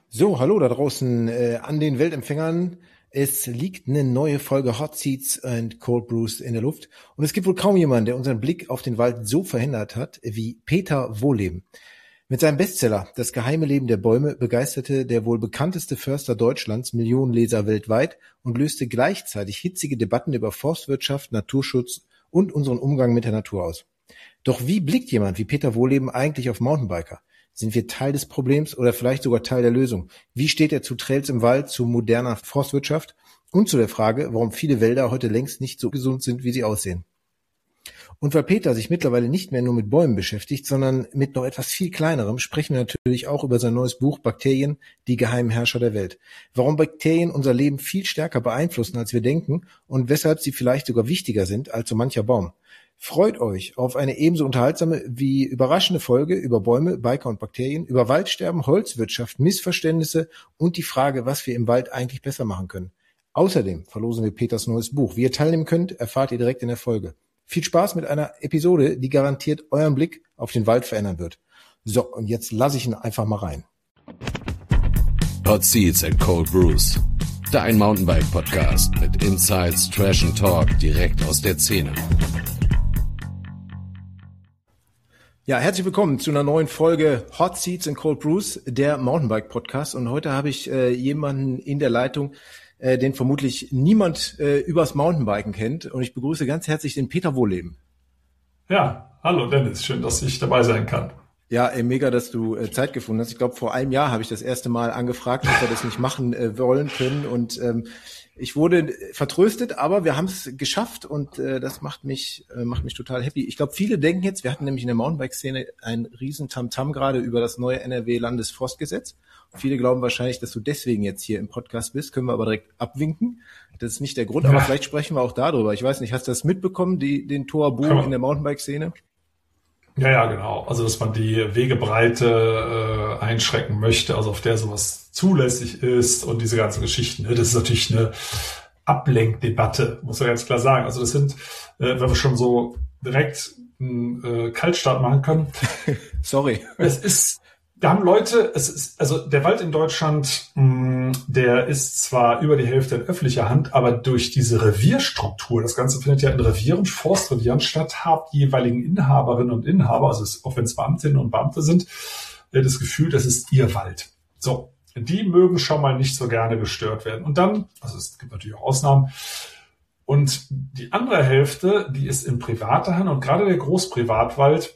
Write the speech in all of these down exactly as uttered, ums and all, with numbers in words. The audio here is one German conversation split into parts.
So, hallo da draußen äh, an den Weltempfängern. Es liegt eine neue Folge Hot Seats and Cold Brews in der Luft. Und es gibt wohl kaum jemanden, der unseren Blick auf den Wald so verändert hat wie Peter Wohlleben. Mit seinem Bestseller Das geheime Leben der Bäume begeisterte der wohl bekannteste Förster Deutschlands Millionen Leser weltweit und löste gleichzeitig hitzige Debatten über Forstwirtschaft, Naturschutz und unseren Umgang mit der Natur aus. Doch wie blickt jemand wie Peter Wohlleben eigentlich auf Mountainbiker? Sind wir Teil des Problems oder vielleicht sogar Teil der Lösung? Wie steht er zu Trails im Wald, zu moderner Forstwirtschaft und zu der Frage, warum viele Wälder heute längst nicht so gesund sind, wie sie aussehen? Und weil Peter sich mittlerweile nicht mehr nur mit Bäumen beschäftigt, sondern mit noch etwas viel Kleinerem, sprechen wir natürlich auch über sein neues Buch Bakterien, die geheimen Herrscher der Welt. Warum Bakterien unser Leben viel stärker beeinflussen, als wir denken und weshalb sie vielleicht sogar wichtiger sind als so mancher Baum. Freut euch auf eine ebenso unterhaltsame wie überraschende Folge über Bäume, Biker und Bakterien, über Waldsterben, Holzwirtschaft, Missverständnisse und die Frage, was wir im Wald eigentlich besser machen können. Außerdem verlosen wir Peters neues Buch. Wie ihr teilnehmen könnt, erfahrt ihr direkt in der Folge. Viel Spaß mit einer Episode, die garantiert euren Blick auf den Wald verändern wird. So, und jetzt lasse ich ihn einfach mal rein. Hot Seats and Cold Brews. Dein Mountainbike-Podcast mit Insights, Trash and Talk direkt aus der Szene. Ja, herzlich willkommen zu einer neuen Folge Hot Seats and Cold Brews, der Mountainbike-Podcast. Und heute habe ich äh, jemanden in der Leitung, äh, den vermutlich niemand äh, übers Mountainbiken kennt. Und ich begrüße ganz herzlich den Peter Wohlleben. Ja, hallo Dennis, schön, dass ich dabei sein kann. Ja, ey, mega, dass du äh, Zeit gefunden hast. Ich glaube, vor einem Jahr habe ich das erste Mal angefragt, ob wir das nicht machen äh, wollen können. Und ähm, ich wurde vertröstet, aber wir haben es geschafft und äh, das macht mich äh, macht mich total happy. Ich glaube, viele denken jetzt, wir hatten nämlich in der Mountainbike-Szene ein riesen Tamtam gerade über das neue N R W-Landesforstgesetz. Viele glauben wahrscheinlich, dass du deswegen jetzt hier im Podcast bist, können wir aber direkt abwinken. Das ist nicht der Grund, ja. Aber vielleicht sprechen wir auch darüber. Ich weiß nicht, hast du das mitbekommen, die, den Tohuwabohu in der Mountainbike-Szene? Ja, ja, genau. Also, dass man die Wegebreite äh, einschränken möchte, also auf der sowas zulässig ist und diese ganzen Geschichten. Ne? Das ist natürlich eine Ablenkdebatte, muss man ganz klar sagen. Also das sind, äh, wenn wir schon so direkt einen äh, Kaltstart machen können. Sorry. Es ist, wir haben Leute, es ist, also der Wald in Deutschland, mh, der ist zwar über die Hälfte in öffentlicher Hand, aber durch diese Revierstruktur, das Ganze findet ja in Revieren, Forstrevieren statt, haben die jeweiligen Inhaberinnen und Inhaber, also es, auch wenn es Beamtinnen und Beamte sind, äh, das Gefühl, das ist ihr Wald. So, die mögen schon mal nicht so gerne gestört werden. Und dann, also es gibt natürlich auch Ausnahmen, und die andere Hälfte, die ist in privater Hand, und gerade der Großprivatwald,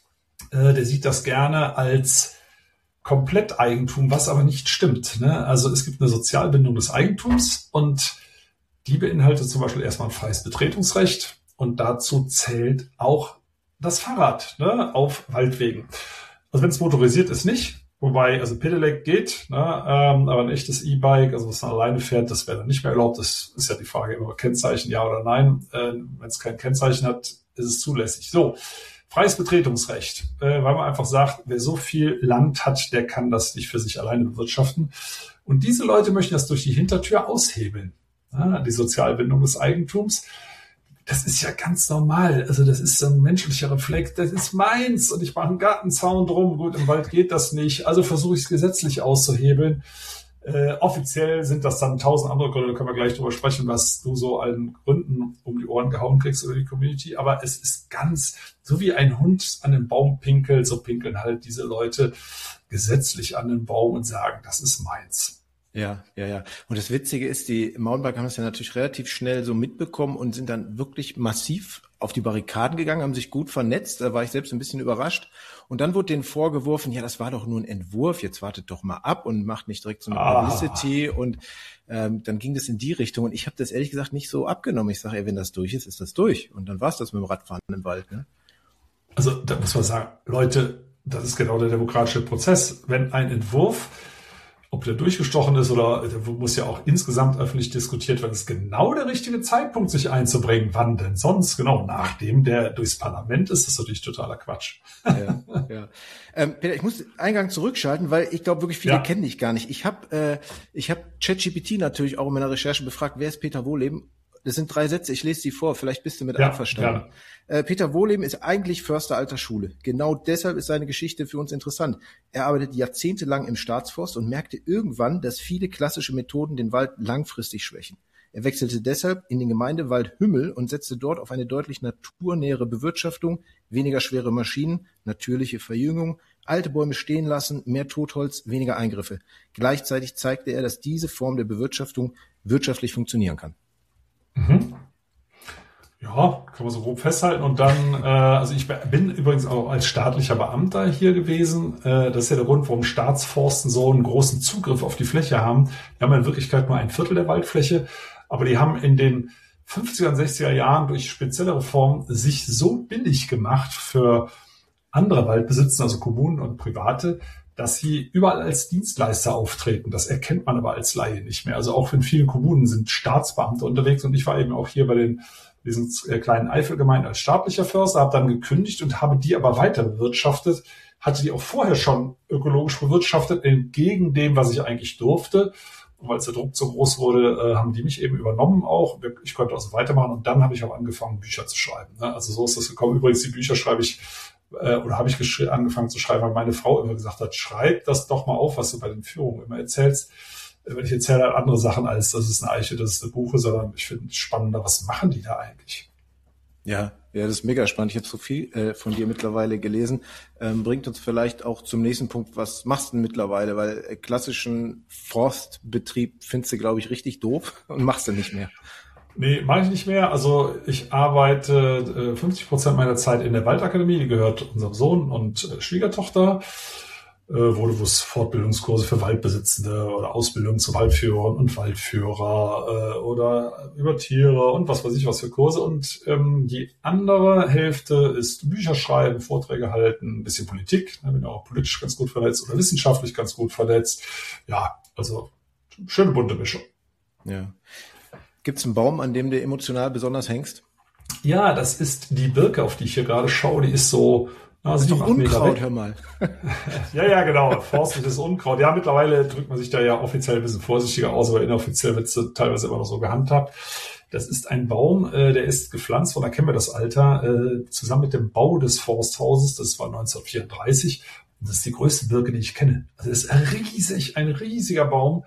äh, der sieht das gerne als Kompletteigentum, was aber nicht stimmt. Ne? Also es gibt eine Sozialbindung des Eigentums und die beinhaltet zum Beispiel erstmal ein freies Betretungsrecht und dazu zählt auch das Fahrrad, ne, auf Waldwegen. Also wenn es motorisiert ist, nicht. Wobei, also Pedelec geht, ne, ähm, aber ein echtes E-Bike, also was man alleine fährt, das wäre dann nicht mehr erlaubt. Das ist ja die Frage immer, Kennzeichen, ja oder nein. Äh, wenn es kein Kennzeichen hat, ist es zulässig. So. Freies Betretungsrecht, äh, weil man einfach sagt, wer so viel Land hat, der kann das nicht für sich alleine bewirtschaften. Und diese Leute möchten das durch die Hintertür aushebeln. Ja, die Sozialbindung des Eigentums, das ist ja ganz normal. Also das ist so ein menschlicher Reflex. Das ist meins und ich mache einen Gartenzaun drum. Gut, im Wald geht das nicht. Also versuche ich es gesetzlich auszuhebeln. Äh, offiziell sind das dann tausend andere Gründe, da können wir gleich drüber sprechen, was du so an Gründen um die Ohren gehauen kriegst über die Community. Aber es ist ganz, so wie ein Hund an den Baum pinkelt, so pinkeln halt diese Leute gesetzlich an den Baum und sagen, das ist meins. Ja, ja, ja. Und das Witzige ist, die Mountainbiker haben es ja natürlich relativ schnell so mitbekommen und sind dann wirklich massiv auf die Barrikaden gegangen, haben sich gut vernetzt. Da war ich selbst ein bisschen überrascht. Und dann wurde denen vorgeworfen, ja, das war doch nur ein Entwurf, jetzt wartet doch mal ab und macht nicht direkt so eine ah. Publicity. Und ähm, dann ging das in die Richtung. Und ich habe das ehrlich gesagt nicht so abgenommen. Ich sage, ey, wenn das durch ist, ist das durch. Und dann war es das mit dem Radfahren im Wald. Ne? Also da muss man sagen, Leute, das ist genau der demokratische Prozess. Wenn ein Entwurf, ob der durchgestochen ist oder der muss ja auch insgesamt öffentlich diskutiert werden, ist genau der richtige Zeitpunkt, sich einzubringen. Wann denn sonst? Genau, nachdem der durchs Parlament ist, das ist natürlich totaler Quatsch. Ja, ja. Ähm, Peter, ich muss Eingang zurückschalten, weil ich glaube wirklich viele ja. kennen dich gar nicht. Ich habe äh, ich habe ChatGPT natürlich auch in meiner Recherche befragt, wer ist Peter Wohlleben? Das sind drei Sätze, ich lese sie vor, vielleicht bist du mit ja, einverstanden. Äh, Peter Wohleben ist eigentlich Förster alter Schule. Genau deshalb ist seine Geschichte für uns interessant. Er arbeitet jahrzehntelang im Staatsforst und merkte irgendwann, dass viele klassische Methoden den Wald langfristig schwächen. Er wechselte deshalb in den Gemeindewald Hümmel und setzte dort auf eine deutlich naturnähere Bewirtschaftung, weniger schwere Maschinen, natürliche Verjüngung, alte Bäume stehen lassen, mehr Totholz, weniger Eingriffe. Gleichzeitig zeigte er, dass diese Form der Bewirtschaftung wirtschaftlich funktionieren kann. Mhm. Ja, kann man so grob festhalten. Und dann, äh, also ich bin übrigens auch als staatlicher Beamter hier gewesen. Äh, das ist ja der Grund, warum Staatsforsten so einen großen Zugriff auf die Fläche haben. Die haben in Wirklichkeit nur ein Viertel der Waldfläche, aber die haben in den fünfziger und sechziger Jahren durch spezielle Reformen sich so billig gemacht für andere Waldbesitzer, also Kommunen und Private, dass sie überall als Dienstleister auftreten. Das erkennt man aber als Laie nicht mehr. Also auch in vielen Kommunen sind Staatsbeamte unterwegs und ich war eben auch hier bei den diesen kleinen Eifelgemeinden als staatlicher Förster, habe dann gekündigt und habe die aber weiter bewirtschaftet, hatte die auch vorher schon ökologisch bewirtschaftet, entgegen dem, was ich eigentlich durfte. Und weil der Druck so groß wurde, haben die mich eben übernommen auch. Ich konnte also weitermachen und dann habe ich auch angefangen, Bücher zu schreiben. Also so ist das gekommen. Übrigens, die Bücher schreibe ich oder habe ich geschri- angefangen zu schreiben, weil meine Frau immer gesagt hat, schreib das doch mal auf, was du bei den Führungen immer erzählst. Wenn ich erzähle halt andere Sachen als, das ist eine Eiche, das ist eine Buche, sondern ich finde es spannender, was machen die da eigentlich? Ja, ja, das ist mega spannend. Ich habe so viel äh, von dir mittlerweile gelesen. Ähm, bringt uns vielleicht auch zum nächsten Punkt. Was machst du denn mittlerweile? Weil äh, klassischen Forstbetrieb findest du, glaube ich, richtig doof und machst du nicht mehr. Nee, mache ich nicht mehr. Also ich arbeite äh, fünfzig Prozent meiner Zeit in der Waldakademie. Die gehört unserem Sohn und äh, Schwiegertochter. Wo, wo es Fortbildungskurse für Waldbesitzende oder Ausbildung zu Waldführern und Waldführer äh, oder über Tiere und was weiß ich was für Kurse. Und ähm, die andere Hälfte ist Bücher schreiben, Vorträge halten, ein bisschen Politik. Ich bin auch politisch ganz gut vernetzt oder wissenschaftlich ganz gut vernetzt. Ja, also schöne bunte Mischung. Ja. Gibt es einen Baum, an dem du emotional besonders hängst? Ja, das ist die Birke, auf die ich hier gerade schaue. Die ist so... Ja, das ist doch Unkraut, hör mal. ja, ja, genau. Forstliches Unkraut. Ja, mittlerweile drückt man sich da ja offiziell ein bisschen vorsichtiger aus, aber inoffiziell wird es teilweise immer noch so gehandhabt. Das ist ein Baum, äh, der ist gepflanzt, von da kennen wir das Alter, äh, zusammen mit dem Bau des Forsthauses. Das war neunzehnhundertvierunddreißig. Und das ist die größte Birke, die ich kenne. Also das ist riesig, ein riesiger Baum.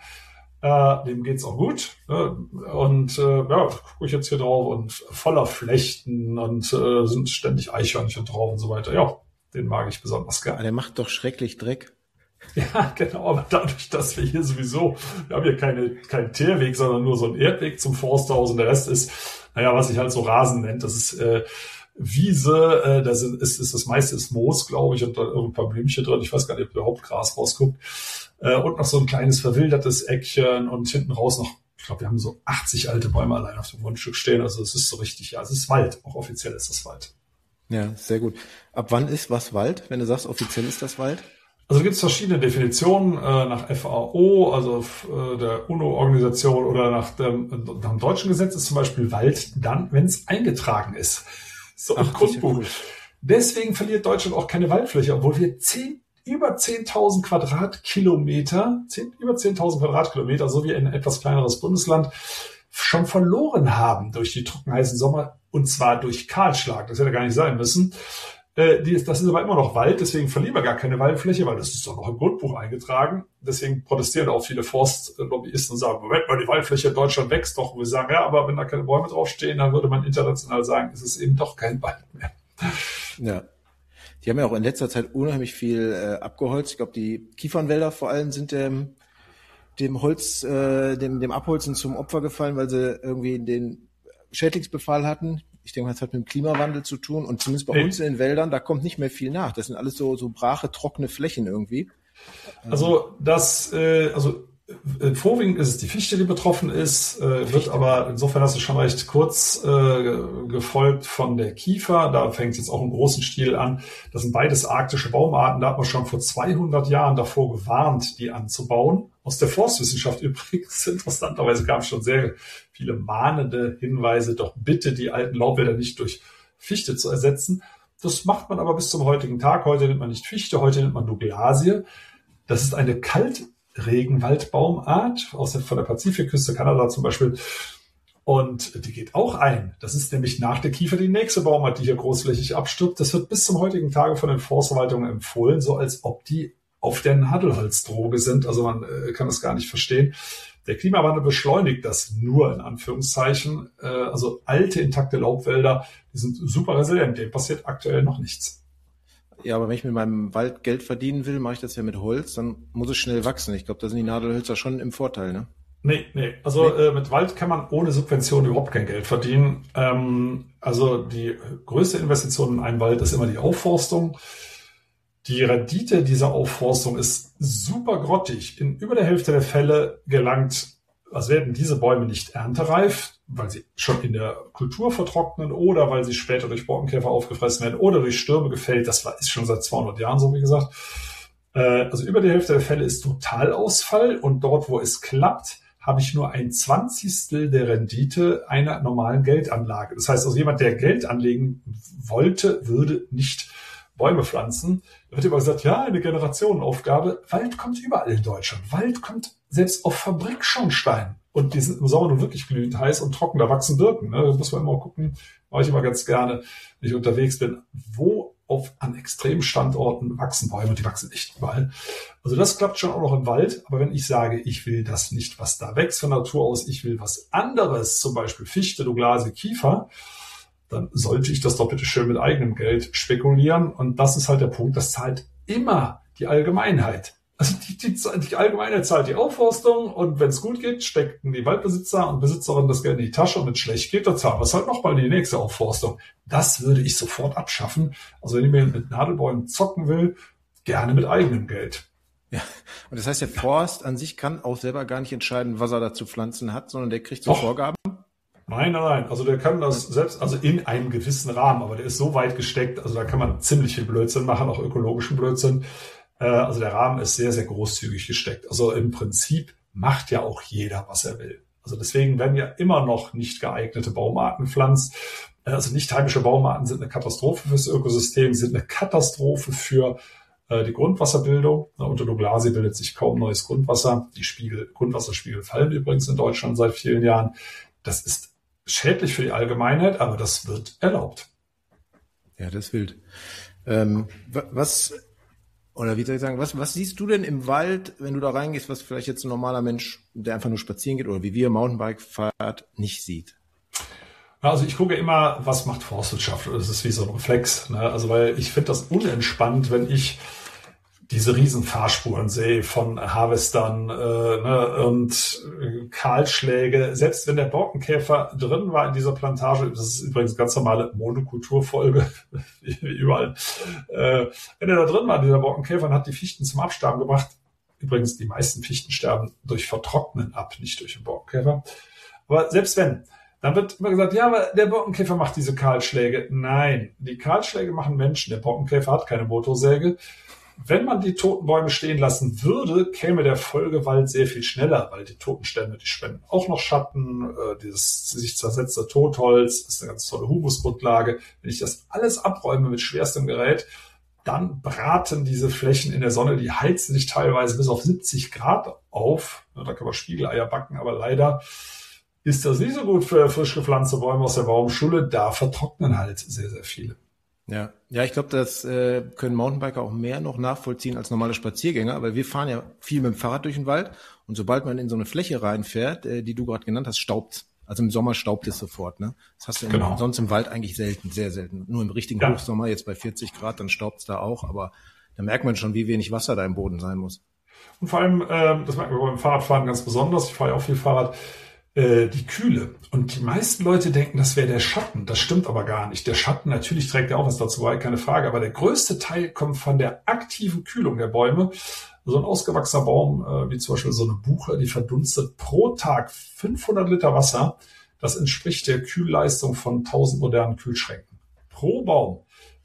Äh, dem geht's auch gut. Äh, und äh, ja, gucke ich jetzt hier drauf und voller Flechten und äh, sind ständig Eichhörnchen drauf und so weiter. Ja, den mag ich besonders gerne. Der macht doch schrecklich Dreck. Ja, genau, aber dadurch, dass wir hier sowieso, wir haben hier keine, keinen Teerweg, sondern nur so einen Erdweg zum Forsthaus und der Rest ist, naja, was sich halt so Rasen nennt, das ist äh, Wiese, äh, das ist, ist das meiste ist Moos, glaube ich, und dann ein paar Blümchen drin, ich weiß gar nicht, ob überhaupt Gras rausguckt. Äh, und noch so ein kleines verwildertes Eckchen und hinten raus noch, ich glaube, wir haben so achtzig alte Bäume allein auf dem Grundstück stehen, also es ist so richtig, ja, es ist Wald, auch offiziell ist das Wald. Ja, sehr gut. Ab wann ist was Wald, wenn du sagst, offiziell ist das Wald? Also gibt es verschiedene Definitionen äh, nach F A O, also äh, der UNO-Organisation oder nach dem, nach dem deutschen Gesetz ist zum Beispiel Wald dann, wenn es eingetragen ist. So im Grundbuch. Cool. Deswegen verliert Deutschland auch keine Waldfläche, obwohl wir zehn, über zehntausend Quadratkilometer, zehn, über zehntausend Quadratkilometer, so wie ein etwas kleineres Bundesland, schon verloren haben durch die trockenheißen Sommer und zwar durch Kahlschlag. Das hätte gar nicht sein müssen. Äh, die ist, das ist aber immer noch Wald, deswegen verlieren wir gar keine Waldfläche, weil das ist doch noch im Grundbuch eingetragen. Deswegen protestieren auch viele Forstlobbyisten und sagen, Moment mal, die Waldfläche in Deutschland wächst doch. Und wir sagen, ja, aber wenn da keine Bäume draufstehen, dann würde man international sagen, es ist eben doch kein Wald mehr. Ja. Die haben ja auch in letzter Zeit unheimlich viel äh, abgeholzt. Ich glaube, die Kiefernwälder vor allem sind dem, dem Holz, äh, dem, dem Abholzen zum Opfer gefallen, weil sie irgendwie den Schädlingsbefall hatten. Ich denke, das hat mit dem Klimawandel zu tun. Und zumindest bei nee. uns in den Wäldern, da kommt nicht mehr viel nach. Das sind alles so, so brache, trockene Flächen irgendwie. Also das, äh, also äh, vorwiegend ist es die Fichte, die betroffen ist, äh, wird aber, insofern hast du schon recht, kurz äh, gefolgt von der Kiefer. Da fängt es jetzt auch im großen Stil an. Das sind beides arktische Baumarten. Da hat man schon vor zweihundert Jahren davor gewarnt, die anzubauen. Aus der Forstwissenschaft übrigens, interessanterweise gab es schon sehr viele mahnende Hinweise, doch bitte die alten Laubwälder nicht durch Fichte zu ersetzen. Das macht man aber bis zum heutigen Tag. Heute nennt man nicht Fichte, heute nennt man Douglasie. Das ist eine Kaltregenwaldbaumart aus der, von der Pazifikküste Kanada zum Beispiel. Und die geht auch ein. Das ist nämlich nach der Kiefer die nächste Baumart, die hier großflächig abstirbt. Das wird bis zum heutigen Tage von den Forstverwaltungen empfohlen, so als ob die auf der Nadelholzdroge sind. Also man äh, kann das gar nicht verstehen. Der Klimawandel beschleunigt das nur in Anführungszeichen. Äh, also alte, intakte Laubwälder, die sind super resilient. Dem passiert aktuell noch nichts. Ja, aber wenn ich mit meinem Wald Geld verdienen will, mache ich das ja mit Holz, dann muss es schnell wachsen. Ich glaube, da sind die Nadelhölzer schon im Vorteil, ne? Nee, nee. Also nee. Äh, mit Wald kann man ohne Subvention überhaupt kein Geld verdienen. Ähm, also die größte Investition in einen Wald ist immer die Aufforstung. Die Rendite dieser Aufforstung ist super grottig. In über der Hälfte der Fälle gelangt, also werden diese Bäume nicht erntereif, weil sie schon in der Kultur vertrocknen oder weil sie später durch Borkenkäfer aufgefressen werden oder durch Stürme gefällt. Das war, ist schon seit zweihundert Jahren so, wie gesagt. Äh, also über die Hälfte der Fälle ist Totalausfall und dort, wo es klappt, habe ich nur ein Zwanzigstel der Rendite einer normalen Geldanlage. Das heißt also, jemand, der Geld anlegen wollte, würde nicht Bäume pflanzen. Da wird immer gesagt, ja, eine Generationenaufgabe. Wald kommt überall in Deutschland. Wald kommt selbst auf Fabrikschornsteinen. Und die sind im Sommer nun wirklich glühend heiß und trocken. Da wachsen Birken. Ne? Da muss man immer gucken, mache ich immer ganz gerne, wenn ich unterwegs bin, wo auf an extremen Standorten wachsen Bäume. Die wachsen echt überall. Also das klappt schon auch noch im Wald. Aber wenn ich sage, ich will das nicht, was da wächst von Natur aus, ich will was anderes, zum Beispiel Fichte, Douglasie, Kiefer, dann sollte ich das doch bitte schön mit eigenem Geld spekulieren. Und das ist halt der Punkt, das zahlt immer die Allgemeinheit. Also die, die, die Allgemeinheit zahlt die Aufforstung und wenn es gut geht, stecken die Waldbesitzer und Besitzerinnen das Geld in die Tasche und wenn es schlecht geht, dann zahlen wir es halt nochmal die nächste Aufforstung. Das würde ich sofort abschaffen. Also wenn ich mir mit Nadelbäumen zocken will, gerne mit eigenem Geld. Ja, und das heißt, der Forst an sich kann auch selber gar nicht entscheiden, was er da zu pflanzen hat, sondern der kriegt so Doch. Vorgaben? Nein, nein, nein. Also der kann das selbst, also in einem gewissen Rahmen, aber der ist so weit gesteckt, also da kann man ziemlich viel Blödsinn machen, auch ökologischen Blödsinn. Äh, also der Rahmen ist sehr, sehr großzügig gesteckt. Also im Prinzip macht ja auch jeder, was er will. Also deswegen werden ja immer noch nicht geeignete Baumarten gepflanzt. Also nicht heimische Baumarten sind eine Katastrophe fürs Ökosystem, sind eine Katastrophe für äh, die Grundwasserbildung. Unter Douglasie bildet sich kaum neues Grundwasser. Die Spiegel, Grundwasserspiegel fallen übrigens in Deutschland seit vielen Jahren. Das ist schädlich für die Allgemeinheit, aber das wird erlaubt. Ja, das ist wild. Ähm, was, oder wie soll ich sagen, was, was siehst du denn im Wald, wenn du da reingehst, was vielleicht jetzt ein normaler Mensch, der einfach nur spazieren geht oder wie wir Mountainbike fährt, nicht sieht? Also ich gucke immer, was macht Forstwirtschaft? Das ist wie so ein Reflex. Ne? Also weil ich finde das unentspannt, wenn ich diese riesen Fahrspuren sehe von Harvestern äh, ne, und äh, Kahlschläge. Selbst wenn der Borkenkäfer drin war in dieser Plantage, das ist übrigens eine ganz normale Monokulturfolge, wie überall. Äh, wenn er da drin war, dieser Borkenkäfer, dann hat die Fichten zum Absterben gebracht. Übrigens, die meisten Fichten sterben durch Vertrocknen ab, nicht durch den Borkenkäfer. Aber selbst wenn, dann wird immer gesagt, ja, aber der Borkenkäfer macht diese Kahlschläge. Nein, die Kahlschläge machen Menschen. Der Borkenkäfer hat keine Motorsäge. Wenn man die toten Bäume stehen lassen würde, käme der Folgewald sehr viel schneller, weil die toten Stämme, die spenden auch noch Schatten, äh, dieses sich zersetzte Totholz ist eine ganz tolle Humusgrundlage. Wenn ich das alles abräume mit schwerstem Gerät, dann braten diese Flächen in der Sonne, die heizen sich teilweise bis auf siebzig Grad auf. Ja, da kann man Spiegeleier backen, aber leider ist das nicht so gut für frisch gepflanzte Bäume aus der Baumschule. Da vertrocknen halt sehr, sehr viele. Ja, ja, ich glaube, das äh, können Mountainbiker auch mehr noch nachvollziehen als normale Spaziergänger, weil wir fahren ja viel mit dem Fahrrad durch den Wald und sobald man in so eine Fläche reinfährt, äh, die du gerade genannt hast, staubt's. Also im Sommer staubt es sofort, ne? Das hast du im, genau. sonst im Wald eigentlich selten, sehr selten. Nur im richtigen ja. Hochsommer, jetzt bei vierzig Grad, dann staubt's da auch, aber da merkt man schon, wie wenig Wasser da im Boden sein muss. Und vor allem, ähm, das merkt man beim Fahrradfahren ganz besonders, ich fahre ja auch viel Fahrrad, die Kühle. Und die meisten Leute denken, das wäre der Schatten. Das stimmt aber gar nicht. Der Schatten, natürlich trägt er auch was dazu bei, keine Frage. Aber der größte Teil kommt von der aktiven Kühlung der Bäume. So ein ausgewachsener Baum, wie zum Beispiel so eine Buche, die verdunstet pro Tag fünfhundert Liter Wasser. Das entspricht der Kühlleistung von tausend modernen Kühlschränken. Pro Baum.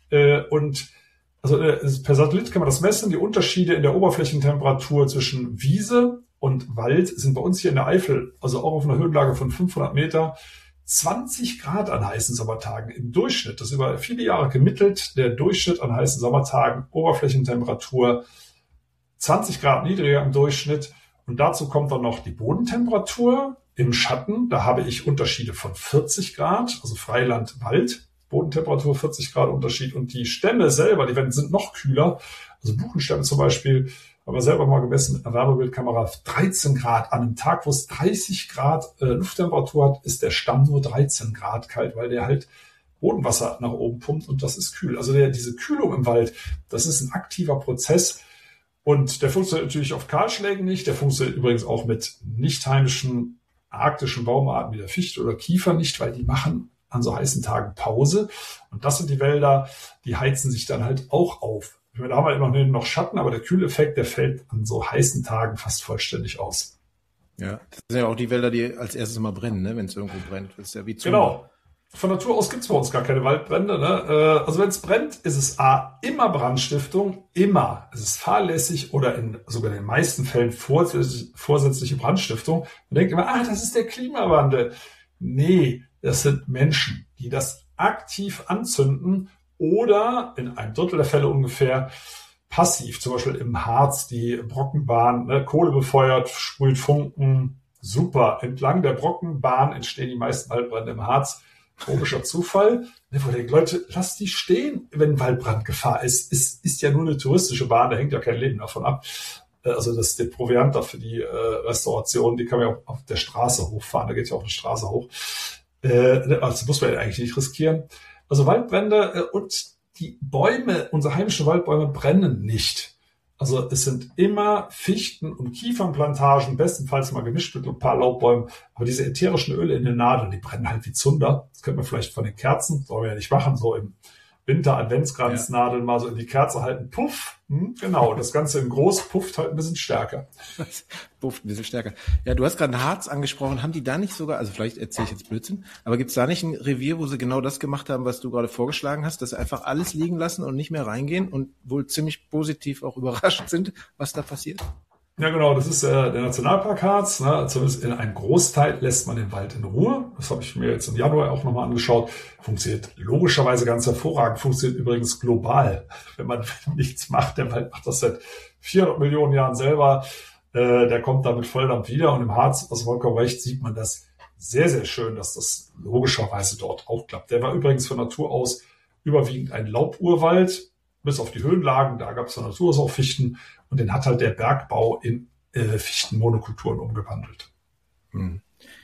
Und also per Satellit kann man das messen. Die Unterschiede in der Oberflächentemperatur zwischen Wiese und Wald sind bei uns hier in der Eifel, also auch auf einer Höhenlage von fünfhundert Meter, zwanzig Grad an heißen Sommertagen im Durchschnitt. Das ist über viele Jahre gemittelt. Der Durchschnitt an heißen Sommertagen, Oberflächentemperatur zwanzig Grad niedriger im Durchschnitt. Und dazu kommt dann noch die Bodentemperatur im Schatten, da habe ich Unterschiede von vierzig Grad, also Freiland, Wald, Bodentemperatur vierzig Grad Unterschied und die Stämme selber, die werden, sind noch kühler. Also Buchenstämme zum Beispiel, haben wir selber mal gemessen mit einer Wärmebildkamera, dreizehn Grad. An einem Tag, wo es dreißig Grad äh, Lufttemperatur hat, ist der Stamm nur dreizehn Grad kalt, weil der halt Bodenwasser nach oben pumpt und das ist kühl. Also der, diese Kühlung im Wald, das ist ein aktiver Prozess und der funktioniert natürlich auf Kahlschlägen nicht. Der funktioniert übrigens auch mit nicht heimischen arktischen Baumarten wie der Fichte oder Kiefer nicht, weil die machen an so heißen Tagen Pause. Und das sind die Wälder, die heizen sich dann halt auch auf. Da haben wir immer noch Schatten, aber der Kühleffekt, der fällt an so heißen Tagen fast vollständig aus. Ja, das sind ja auch die Wälder, die als erstes immer brennen, ne? Wenn es irgendwo brennt. Das ist ja wie Zunder. Genau. Von Natur aus gibt es bei uns gar keine Waldbrände. Ne? Also wenn es brennt, ist es A, immer Brandstiftung, immer. Es ist fahrlässig oder in sogar in den meisten Fällen vorsätzliche, vorsätzliche Brandstiftung. Man denkt immer, ah, das ist der Klimawandel. Nee, das sind Menschen, die das aktiv anzünden oder in einem Drittel der Fälle ungefähr passiv, zum Beispiel im Harz, die Brockenbahn, ne, Kohle befeuert, sprüht Funken, super. Entlang der Brockenbahn entstehen die meisten Waldbrände im Harz. Komischer Zufall. Ne, wo denkt, Leute, lasst die stehen, wenn Waldbrandgefahr ist. Es ist, ist ja nur eine touristische Bahn, da hängt ja kein Leben davon ab. Also das ist der Proviant da für die äh, Restauration, die kann man ja auch auf der Straße hochfahren, da geht ja auch eine Straße hoch. Äh, also muss man ja eigentlich nicht riskieren. Also Waldbrände äh, und die Bäume, unsere heimischen Waldbäume brennen nicht. Also es sind immer Fichten- und Kiefernplantagen, bestenfalls mal gemischt mit ein paar Laubbäumen. Aber diese ätherischen Öle in den Nadeln, die brennen halt wie Zunder. Das kennt man vielleicht von den Kerzen, sollen wir ja nicht machen, so im Winter Adventskranznadeln ja. Mal so in die Kerze halten. Puff, hm, genau, das Ganze in groß pufft halt ein bisschen stärker. Pufft ein bisschen stärker. Ja, du hast gerade Harz angesprochen. Haben die da nicht sogar, also vielleicht erzähle ich jetzt Blödsinn, aber gibt es da nicht ein Revier, wo sie genau das gemacht haben, was du gerade vorgeschlagen hast, dass sie einfach alles liegen lassen und nicht mehr reingehen und wohl ziemlich positiv auch überrascht sind, was da passiert? Ja, genau, das ist äh, der Nationalpark Harz. Ne? Zumindest in einem Großteil lässt man den Wald in Ruhe. Das habe ich mir jetzt im Januar auch nochmal angeschaut. Funktioniert logischerweise ganz hervorragend. Funktioniert übrigens global. Wenn man nichts macht, der Wald macht das seit vierhundert Millionen Jahren selber. Äh, der kommt damit Volldampf wieder. Und im Harz, aus vollkommen recht, sieht man das sehr, sehr schön, dass das logischerweise dort auch klappt. Der war übrigens von Natur aus überwiegend ein Lauburwald. Bis auf die Höhenlagen, da gab es von Natur aus auch Fichten. Und den hat halt der Bergbau in äh, Fichtenmonokulturen umgewandelt. Hm.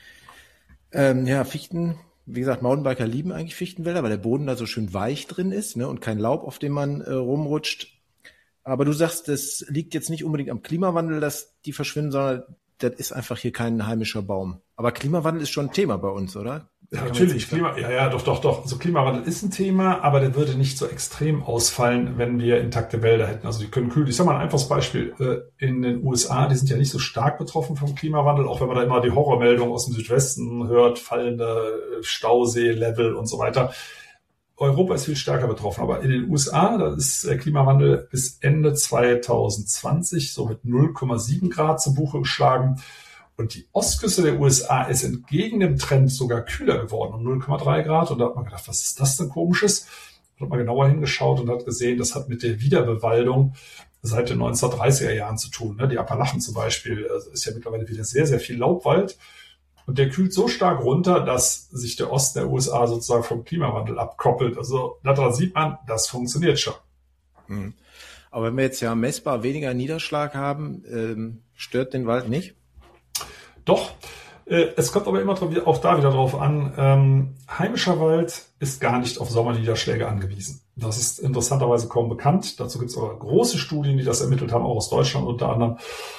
Ähm, ja, Fichten, wie gesagt, Mountainbiker lieben eigentlich Fichtenwälder, weil der Boden da so schön weich drin ist, ne, und kein Laub, auf dem man äh, rumrutscht. Aber du sagst, das liegt jetzt nicht unbedingt am Klimawandel, dass die verschwinden, sondern das ist einfach hier kein heimischer Baum. Aber Klimawandel ist schon ein Thema bei uns, oder? Ja, natürlich, Klima, ja, ja, doch, doch, doch. Also Klimawandel ist ein Thema, aber der würde nicht so extrem ausfallen, wenn wir intakte Wälder hätten. Also die können kühl. Ich sag mal ein einfaches Beispiel. In den U S A, die sind ja nicht so stark betroffen vom Klimawandel, auch wenn man da immer die Horrormeldungen aus dem Südwesten hört, fallende Stausee-Level und so weiter. Europa ist viel stärker betroffen, aber in den U S A, da ist der Klimawandel bis Ende zwanzig zwanzig so mit null Komma sieben Grad zu Buche geschlagen. Und die Ostküste der U S A ist entgegen dem Trend sogar kühler geworden um null Komma drei Grad. Und da hat man gedacht, was ist das denn Komisches? Da hat man genauer hingeschaut und hat gesehen, das hat mit der Wiederbewaldung seit den neunzehnhundertdreißiger Jahren zu tun. Die Appalachen zum Beispiel, also ist ja mittlerweile wieder sehr, sehr viel Laubwald. Und der kühlt so stark runter, dass sich der Osten der U S A sozusagen vom Klimawandel abkoppelt. Also daran sieht man, das funktioniert schon. Hm. Aber wenn wir jetzt ja messbar weniger Niederschlag haben, ähm, stört den Wald nicht? Doch, äh, es kommt aber immer auch da wieder drauf an, ähm, heimischer Wald ist gar nicht auf Sommerniederschläge angewiesen. Das ist interessanterweise kaum bekannt. Dazu gibt es aber große Studien, die das ermittelt haben, auch aus Deutschland unter anderem.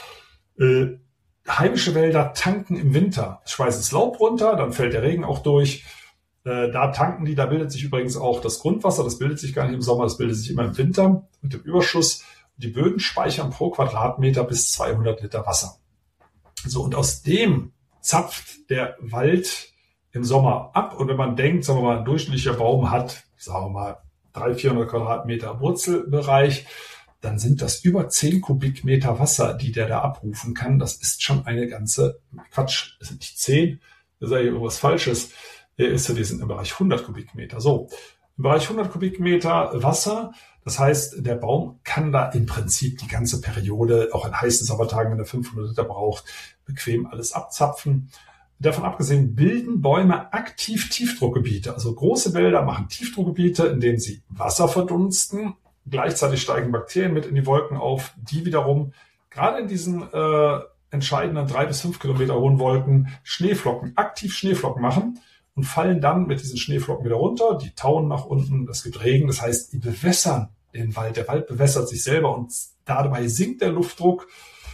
Äh, heimische Wälder tanken im Winter. Es schweißt das Laub runter, dann fällt der Regen auch durch. Äh, da tanken die, da bildet sich übrigens auch das Grundwasser. Das bildet sich gar nicht im Sommer, das bildet sich immer im Winter mit dem Überschuss. Die Böden speichern pro Quadratmeter bis zweihundert Liter Wasser. So, und aus dem zapft der Wald im Sommer ab. Und wenn man denkt, sagen wir mal, ein durchschnittlicher Baum hat, sagen wir mal, dreihundert, vierhundert Quadratmeter Wurzelbereich, dann sind das über zehn Kubikmeter Wasser, die der da abrufen kann. Das ist schon eine ganze, Quatsch, das sind nicht zehn, da sage ich irgendwas Falsches, ist ja, die sind im Bereich hundert Kubikmeter. So, im Bereich hundert Kubikmeter Wasser, das heißt, der Baum kann da im Prinzip die ganze Periode, auch an heißen Sommertagen, wenn er fünfhundert Liter braucht, bequem alles abzapfen. davon abgesehen bilden Bäume aktiv Tiefdruckgebiete. Also große Wälder machen Tiefdruckgebiete, in denen sie Wasser verdunsten. Gleichzeitig steigen Bakterien mit in die Wolken auf, die wiederum gerade in diesen äh, entscheidenden drei bis fünf Kilometer hohen Wolken Schneeflocken, aktiv Schneeflocken machen und fallen dann mit diesen Schneeflocken wieder runter. Die tauen nach unten, es gibt Regen, das heißt, die bewässern den Wald. Der Wald bewässert sich selber und dabei sinkt der Luftdruck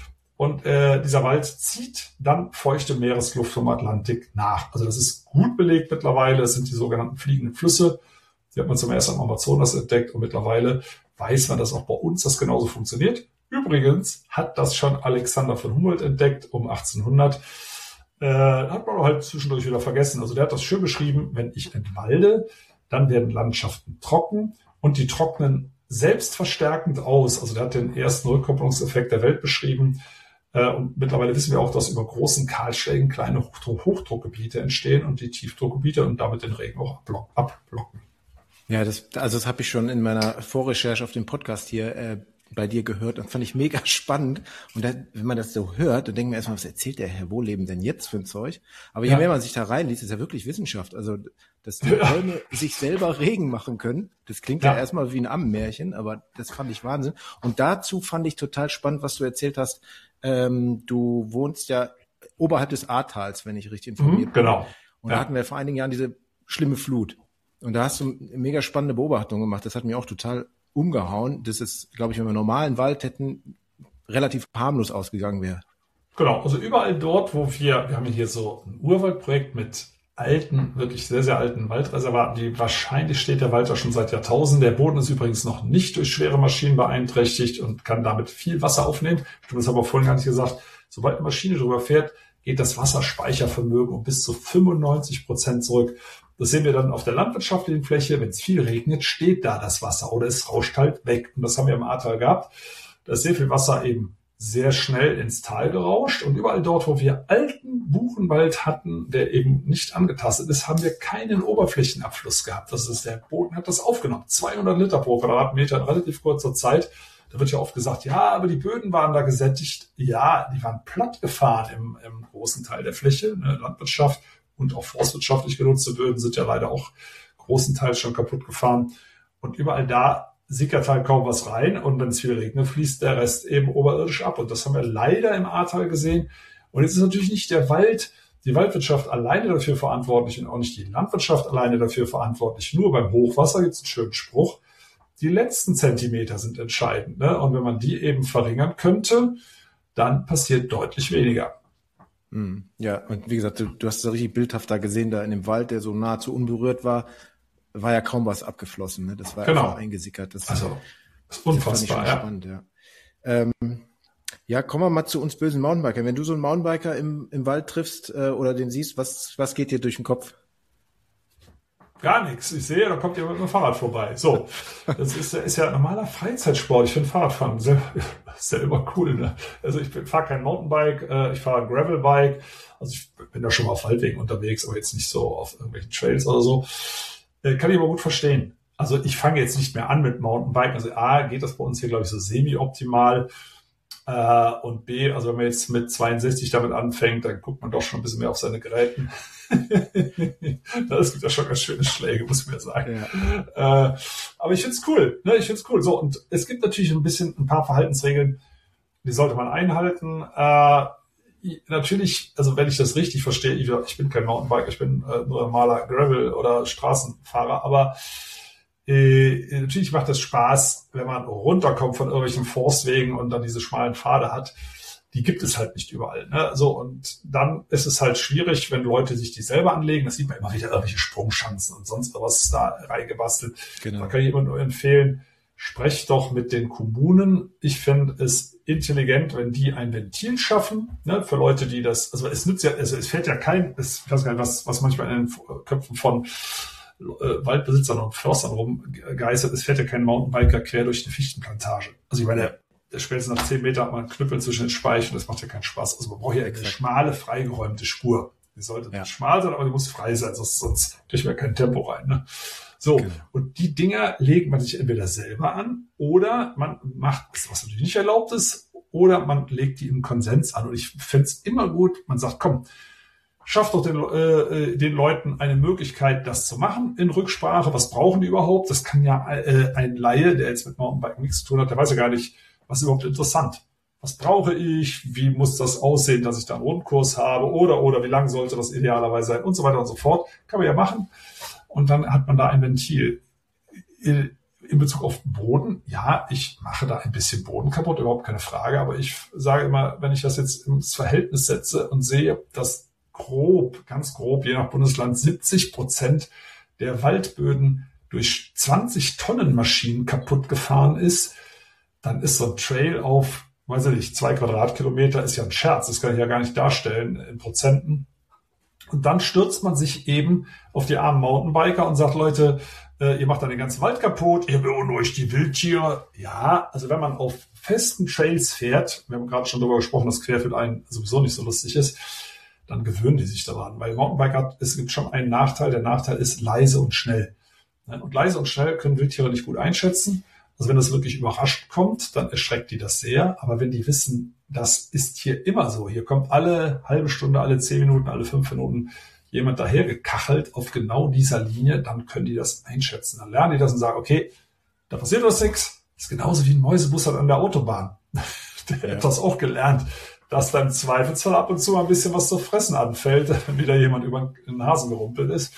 und äh, dieser Wald zieht dann feuchte Meeresluft vom Atlantik nach. Also das ist gut belegt mittlerweile. Das sind die sogenannten fliegenden Flüsse. Die hat man zum ersten Mal am Amazonas entdeckt und mittlerweile weiß man, dass auch bei uns das genauso funktioniert. Übrigens hat das schon Alexander von Humboldt entdeckt um achtzehnhundert. Äh, hat man halt zwischendurch wieder vergessen. Also der hat das schön beschrieben, wenn ich entwalde, dann werden Landschaften trocken und die trocknen selbstverstärkend aus. Also der hat den ersten Rückkopplungseffekt der Welt beschrieben. Äh, und mittlerweile wissen wir auch, dass über großen Kahlschlägen kleine Hochdruck- Hochdruckgebiete entstehen und die Tiefdruckgebiete und damit den Regen auch abblocken. Ja, das, also das habe ich schon in meiner Vorrecherche auf dem Podcast hier äh, bei dir gehört und fand ich mega spannend. Und da, wenn man das so hört, dann denkt man erstmal, was erzählt der Herr Wohleben denn jetzt für ein Zeug? Aber je Ja. mehr man sich da reinliest, ist ja wirklich Wissenschaft. Also, dass die Bäume sich selber Regen machen können, das klingt ja, Ja. erstmal wie ein Ammenmärchen, aber das fand ich Wahnsinn. Und dazu fand ich total spannend, was du erzählt hast. Ähm, du wohnst ja oberhalb des Ahrtals, wenn ich richtig informiert Mhm, bin. genau. Und Ja. da hatten wir vor einigen Jahren diese schlimme Flut. Und da hast du eine mega spannende Beobachtung gemacht. Das hat mich auch total umgehauen. Das ist, glaube ich, wenn wir einen normalen Wald hätten, relativ harmlos ausgegangen wäre. Genau, also überall dort, wo wir, wir haben hier so ein Urwaldprojekt mit alten, wirklich sehr, sehr alten Waldreservaten, die wahrscheinlich steht der Wald da schon seit Jahrtausenden. Der Boden ist übrigens noch nicht durch schwere Maschinen beeinträchtigt und kann damit viel Wasser aufnehmen. Stimmt, das habe ich vorhin gar nicht gesagt. Sobald eine Maschine drüber fährt, geht das Wasserspeichervermögen um bis zu fünfundneunzig Prozent zurück. Das sehen wir dann auf der landwirtschaftlichen Fläche. Wenn es viel regnet, steht da das Wasser oder es rauscht halt weg. Und das haben wir im Ahrtal gehabt. Da ist sehr viel Wasser eben sehr schnell ins Tal gerauscht. Und überall dort, wo wir alten Buchenwald hatten, der eben nicht angetastet ist, haben wir keinen Oberflächenabfluss gehabt. Das ist, der Boden hat das aufgenommen. zweihundert Liter pro Quadratmeter in relativ kurzer Zeit. Da wird ja oft gesagt, ja, aber die Böden waren da gesättigt. Ja, die waren platt gefahren im, im großen Teil der Fläche. Ne, Landwirtschaft und auch forstwirtschaftlich genutzte Böden sind ja leider auch großenteils schon kaputt gefahren. Und überall da sickert halt kaum was rein. Und wenn es viel regnet, fließt der Rest eben oberirdisch ab. Und das haben wir leider im Ahrtal gesehen. Und jetzt ist natürlich nicht der Wald, die Waldwirtschaft alleine dafür verantwortlich und auch nicht die Landwirtschaft alleine dafür verantwortlich. Nur beim Hochwasser gibt es einen schönen Spruch. Die letzten Zentimeter sind entscheidend. Ne? Und wenn man die eben verringern könnte, dann passiert deutlich weniger. Ja, und wie gesagt, du, du hast es richtig bildhaft da gesehen, da in dem Wald, der so nahezu unberührt war, war ja kaum was abgeflossen. Ne? Das war Genau. einfach eingesickert. Das, Also, das ist das fand ich unfassbar. schon Ja. spannend, ja. Ähm, ja, kommen wir mal zu uns bösen Mountainbikern. Wenn du so einen Mountainbiker im, im Wald triffst äh, oder den siehst, was, was geht dir durch den Kopf? Gar nichts. Ich sehe, da kommt jemand mit dem Fahrrad vorbei. So, das ist, ist ja normaler Freizeitsport. Ich finde Fahrradfahren sehr, sehr immer cool. Ne? Also ich fahre kein Mountainbike, äh, ich fahre ein Gravelbike. Also ich bin da schon mal auf Waldwegen unterwegs, aber jetzt nicht so auf irgendwelchen Trails oder so. Äh, kann ich aber gut verstehen. Also ich fange jetzt nicht mehr an mit Mountainbike. Also A, geht das bei uns hier, glaube ich, so semi-optimal. Äh, und B, also wenn man jetzt mit zweiundsechzig damit anfängt, dann guckt man doch schon ein bisschen mehr auf seine Geräten. Das gibt ja schon ganz schöne Schläge, muss ich mir sagen. Ja. Äh, aber ich find's cool. Ne? Ich find's cool. So, und es gibt natürlich ein bisschen ein paar Verhaltensregeln, die sollte man einhalten. Äh, natürlich, also wenn ich das richtig verstehe, ich, ich bin kein Mountainbiker, ich bin äh, nur normaler Gravel- oder Straßenfahrer, aber äh, natürlich macht es Spaß, wenn man runterkommt von irgendwelchen Forstwegen und dann diese schmalen Pfade hat. Die gibt es halt nicht überall. Ne? So, und dann ist es halt schwierig, wenn Leute sich die selber anlegen. Das sieht man immer wieder, irgendwelche Sprungschanzen und sonst was da reingebastelt. Genau. Da kann ich immer nur empfehlen, sprecht doch mit den Kommunen. Ich finde es intelligent, wenn die ein Ventil schaffen, ne, für Leute, die das, also es nützt ja, also es fällt ja kein, es, ich weiß gar nicht, was, was manchmal in den Köpfen von äh, Waldbesitzern und Förstern rumgeistert, es fährt ja kein Mountainbiker quer durch eine Fichtenplantage. Also ich meine, spätestens nach zehn Metern hat man einen Knüppel zwischen den Speichen, das macht ja keinen Spaß. Also man braucht ja eine schmale, freigeräumte Spur. Die sollte ja schmal sein, aber die muss frei sein, sonst, sonst kriegt man kein Tempo rein. Ne? So, genau. Und die Dinger legt man sich entweder selber an oder man macht, was natürlich nicht erlaubt ist, oder man legt die im Konsens an. Und ich fände es immer gut, man sagt, komm, schafft doch den, äh, den Leuten eine Möglichkeit, das zu machen in Rücksprache. Was brauchen die überhaupt? Das kann ja äh, ein Laie, der jetzt mit Mountainbiken nichts zu tun hat, der weiß ja gar nicht, was ist überhaupt interessant. Was brauche ich? Wie muss das aussehen, dass ich da einen Rundkurs habe? Oder, oder wie lang sollte das idealerweise sein? Und so weiter und so fort. Kann man ja machen. Und dann hat man da ein Ventil. In Bezug auf Boden, ja, ich mache da ein bisschen Boden kaputt, überhaupt keine Frage. Aber ich sage immer, wenn ich das jetzt ins Verhältnis setze und sehe, dass grob, ganz grob, je nach Bundesland, siebzig Prozent der Waldböden durch zwanzig Tonnen Maschinen kaputt gefahren ist, dann ist so ein Trail auf, weiß ich nicht, zwei Quadratkilometer ist ja ein Scherz. Das kann ich ja gar nicht darstellen in Prozenten. Und dann stürzt man sich eben auf die armen Mountainbiker und sagt, Leute, äh, ihr macht dann den ganzen Wald kaputt, ihr beunruhigt die Wildtiere. Ja, also wenn man auf festen Trails fährt, wir haben gerade schon darüber gesprochen, dass Querfeldein sowieso nicht so lustig ist, dann gewöhnen die sich daran. Weil Mountainbiker, es gibt schon einen Nachteil. Der Nachteil ist leise und schnell. Und leise und schnell können Wildtiere nicht gut einschätzen. Also wenn das wirklich überrascht kommt, dann erschreckt die das sehr. Aber wenn die wissen, das ist hier immer so, hier kommt alle halbe Stunde, alle zehn Minuten, alle fünf Minuten jemand daher gekachelt auf genau dieser Linie, dann können die das einschätzen. Dann lernen die das und sagen, okay, da passiert was nichts. Das ist genauso wie ein Mäusebus an der Autobahn. Der Ja. hat das auch gelernt, dass dann im Zweifelsfall ab und zu mal ein bisschen was zu fressen anfällt, wenn wieder jemand über den Hasen gerumpelt ist.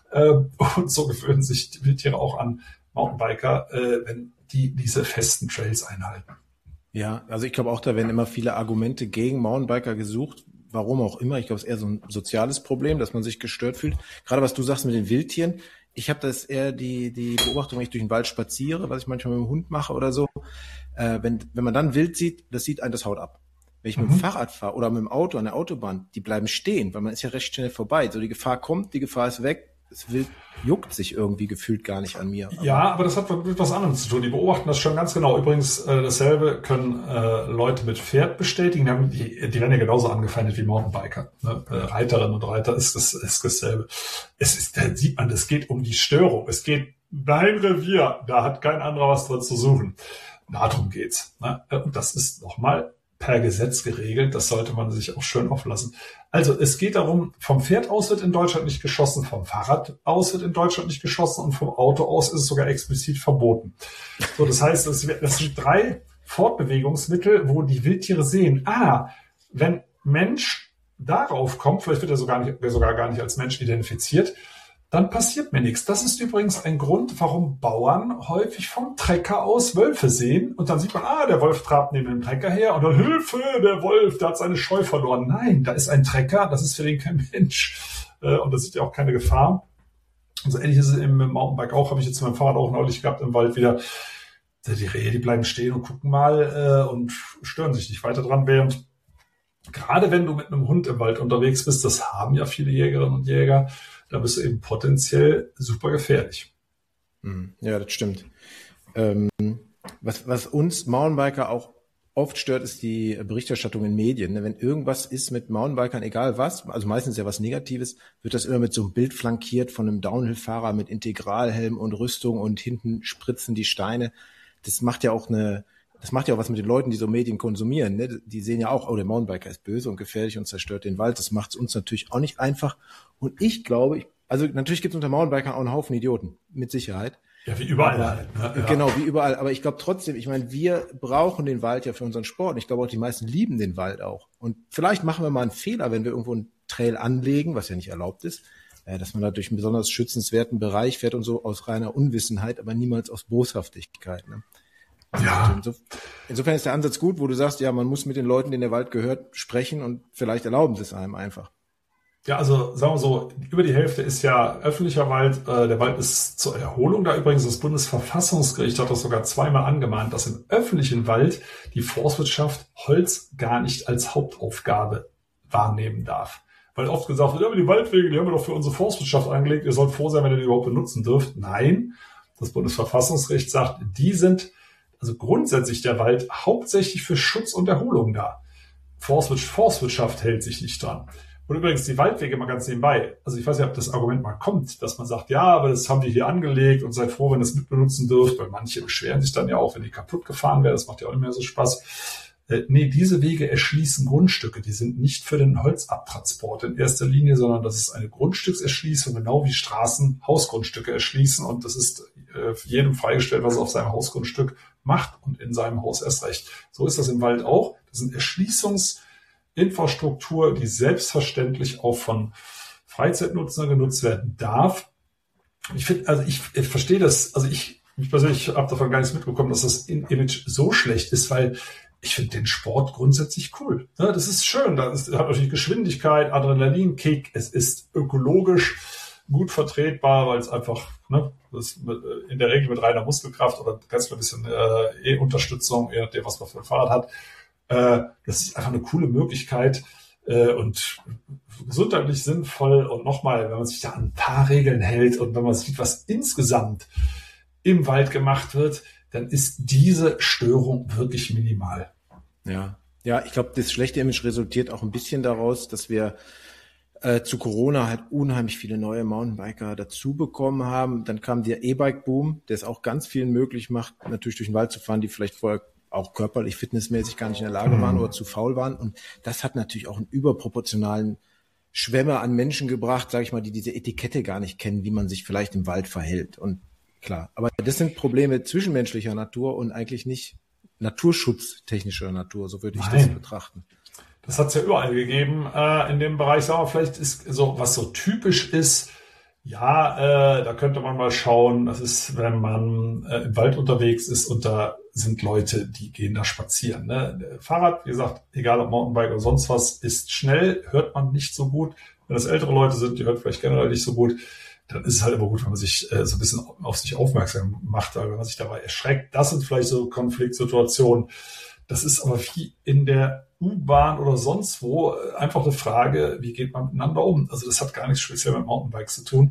Und so gewöhnen sich die Wildtiere auch an Mountainbiker, wenn die diese festen Trails einhalten. Ja, also ich glaube auch, da werden immer viele Argumente gegen Mountainbiker gesucht, warum auch immer. Ich glaube, es ist eher so ein soziales Problem, dass man sich gestört fühlt. Gerade was du sagst mit den Wildtieren. Ich habe das eher die die Beobachtung, wenn ich durch den Wald spaziere, was ich manchmal mit dem Hund mache oder so. Äh, wenn wenn man dann Wild sieht, das sieht einen das Haut ab. Wenn ich mit dem Mhm. Fahrrad fahre oder mit dem Auto an der Autobahn, die bleiben stehen, weil man ist ja recht schnell vorbei. So die Gefahr kommt, die Gefahr ist weg. Das Wild juckt sich irgendwie gefühlt gar nicht an mir. Ja, aber das hat mit was anderem zu tun. Die beobachten das schon ganz genau. Übrigens, äh, dasselbe können äh, Leute mit Pferd bestätigen. Die, haben, die, die werden ja genauso angefeindet wie Mountainbiker. Ne? Äh, Reiterinnen und Reiter ist das ist dasselbe. Es ist, da sieht man, es geht um die Störung. Es geht dein Revier. Da hat kein anderer was drin zu suchen. Darum geht's. Ne? Und das ist nochmal per Gesetz geregelt. Das sollte man sich auch schön auflassen. Also es geht darum, vom Pferd aus wird in Deutschland nicht geschossen, vom Fahrrad aus wird in Deutschland nicht geschossen und vom Auto aus ist es sogar explizit verboten. So, das heißt, das sind drei Fortbewegungsmittel, wo die Wildtiere sehen, ah, wenn Mensch darauf kommt, vielleicht wird er sogar, nicht, sogar gar nicht als Mensch identifiziert, dann passiert mir nichts. Das ist übrigens ein Grund, warum Bauern häufig vom Trecker aus Wölfe sehen. Und dann sieht man, ah, der Wolf trabt neben dem Trecker her. Und dann, Hilfe, der Wolf, der hat seine Scheu verloren. Nein, da ist ein Trecker, das ist für den kein Mensch. Und das sieht ja auch keine Gefahr. Und so ähnlich ist es im Mountainbike auch, habe ich jetzt mit dem Fahrrad auch neulich gehabt im Wald wieder. Die Rehe, die bleiben stehen und gucken mal und stören sich nicht weiter dran. Während gerade wenn du mit einem Hund im Wald unterwegs bist, das haben ja viele Jägerinnen und Jäger, da bist du eben potenziell super gefährlich. Ja, das stimmt. Ähm, was, was uns Mountainbiker auch oft stört, ist die Berichterstattung in Medien. Wenn irgendwas ist mit Mountainbikern, egal was, also meistens ja was Negatives, wird das immer mit so einem Bild flankiert von einem Downhill-Fahrer mit Integralhelm und Rüstung und hinten spritzen die Steine. Das macht ja auch eine, das macht ja auch was mit den Leuten, die so Medien konsumieren. Ne? Die sehen ja auch, oh, der Mountainbiker ist böse und gefährlich und zerstört den Wald. Das macht es uns natürlich auch nicht einfach. Und ich glaube, ich, also natürlich gibt es unter Mountainbikern auch einen Haufen Idioten, mit Sicherheit. Ja, wie überall Aber, halt. Ne? Ja. Genau, wie überall. Aber ich glaube trotzdem, ich meine, wir brauchen den Wald ja für unseren Sport. Und ich glaube auch, die meisten lieben den Wald auch. Und vielleicht machen wir mal einen Fehler, wenn wir irgendwo einen Trail anlegen, was ja nicht erlaubt ist, äh, dass man da durch einen besonders schützenswerten Bereich fährt und so aus reiner Unwissenheit, aber niemals aus Boshaftigkeit. Ne? Ja. Insofern ist der Ansatz gut, wo du sagst, ja, man muss mit den Leuten, denen der Wald gehört, sprechen und vielleicht erlauben sie es einem einfach. Ja, also sagen wir so, über die Hälfte ist ja öffentlicher Wald. Der Wald ist zur Erholung da. Übrigens, das Bundesverfassungsgericht hat das sogar zweimal angemahnt, dass im öffentlichen Wald die Forstwirtschaft Holz gar nicht als Hauptaufgabe wahrnehmen darf. Weil oft gesagt wird, ja, aber die Waldwege, die haben wir doch für unsere Forstwirtschaft angelegt. Ihr sollt froh sein, wenn ihr die überhaupt benutzen dürft. Nein, das Bundesverfassungsgericht sagt, die sind also grundsätzlich der Wald hauptsächlich für Schutz und Erholung da. Forstwirtschaft, Forstwirtschaft hält sich nicht dran. Und übrigens die Waldwege mal ganz nebenbei. Also ich weiß nicht, ob das Argument mal kommt, dass man sagt, ja, aber das haben die hier angelegt und seid froh, wenn ihr es mitbenutzen dürft, weil manche beschweren sich dann ja auch, wenn die kaputt gefahren werden. Das macht ja auch nicht mehr so Spaß. Äh, nee, diese Wege erschließen Grundstücke. Die sind nicht für den Holzabtransport in erster Linie, sondern das ist eine Grundstückserschließung, genau wie Straßen Hausgrundstücke erschließen. Und das ist äh, jedem freigestellt, was er auf seinem Hausgrundstück macht und in seinem Haus erst recht. So ist das im Wald auch. Das sind Erschließungsinfrastruktur, die selbstverständlich auch von Freizeitnutzern genutzt werden darf. Ich finde, also ich, ich verstehe das, also ich, ich persönlich habe davon gar nichts mitbekommen, dass das Image so schlecht ist, weil ich finde den Sport grundsätzlich cool. Ja, das ist schön, das hat natürlich Geschwindigkeit, Adrenalinkick, es ist ökologisch gut vertretbar, weil es einfach, ne, das in der Regel mit reiner Muskelkraft oder ganz klein bisschen äh, E-Unterstützung, je nachdem, was man für ein Fahrrad hat. Äh, das ist einfach eine coole Möglichkeit äh, und gesundheitlich sinnvoll. Und nochmal, wenn man sich da an ein paar Regeln hält und wenn man sieht, was insgesamt im Wald gemacht wird, dann ist diese Störung wirklich minimal. Ja, ja, ich glaube, das schlechte Image resultiert auch ein bisschen daraus, dass wir äh, zu Corona halt unheimlich viele neue Mountainbiker dazu bekommen haben. Dann kam der E-Bike-Boom, der es auch ganz vielen möglich macht, natürlich durch den Wald zu fahren, die vielleicht vorher auch körperlich, fitnessmäßig gar nicht in der Lage waren oder zu faul waren. Und das hat natürlich auch einen überproportionalen Schwemme an Menschen gebracht, sage ich mal, die diese Etikette gar nicht kennen, wie man sich vielleicht im Wald verhält. Und klar, aber das sind Probleme zwischenmenschlicher Natur und eigentlich nicht naturschutztechnischer Natur, so würde ich Nein. das betrachten. Das hat es ja überall gegeben äh, in dem Bereich. Sagen wir, vielleicht ist so, was so typisch ist, ja, äh, da könnte man mal schauen, das ist, wenn man äh, im Wald unterwegs ist und da sind Leute, die gehen da spazieren. Ne? Fahrrad, wie gesagt, egal ob Mountainbike oder sonst was, ist schnell, hört man nicht so gut. Wenn das ältere Leute sind, die hört vielleicht generell nicht so gut, dann ist es halt immer gut, wenn man sich äh, so ein bisschen auf sich aufmerksam macht, wenn man sich dabei erschreckt. Das sind vielleicht so Konfliktsituationen. Das ist aber wie in der U-Bahn oder sonst wo einfach eine Frage, wie geht man miteinander um? Also das hat gar nichts speziell mit Mountainbikes zu tun.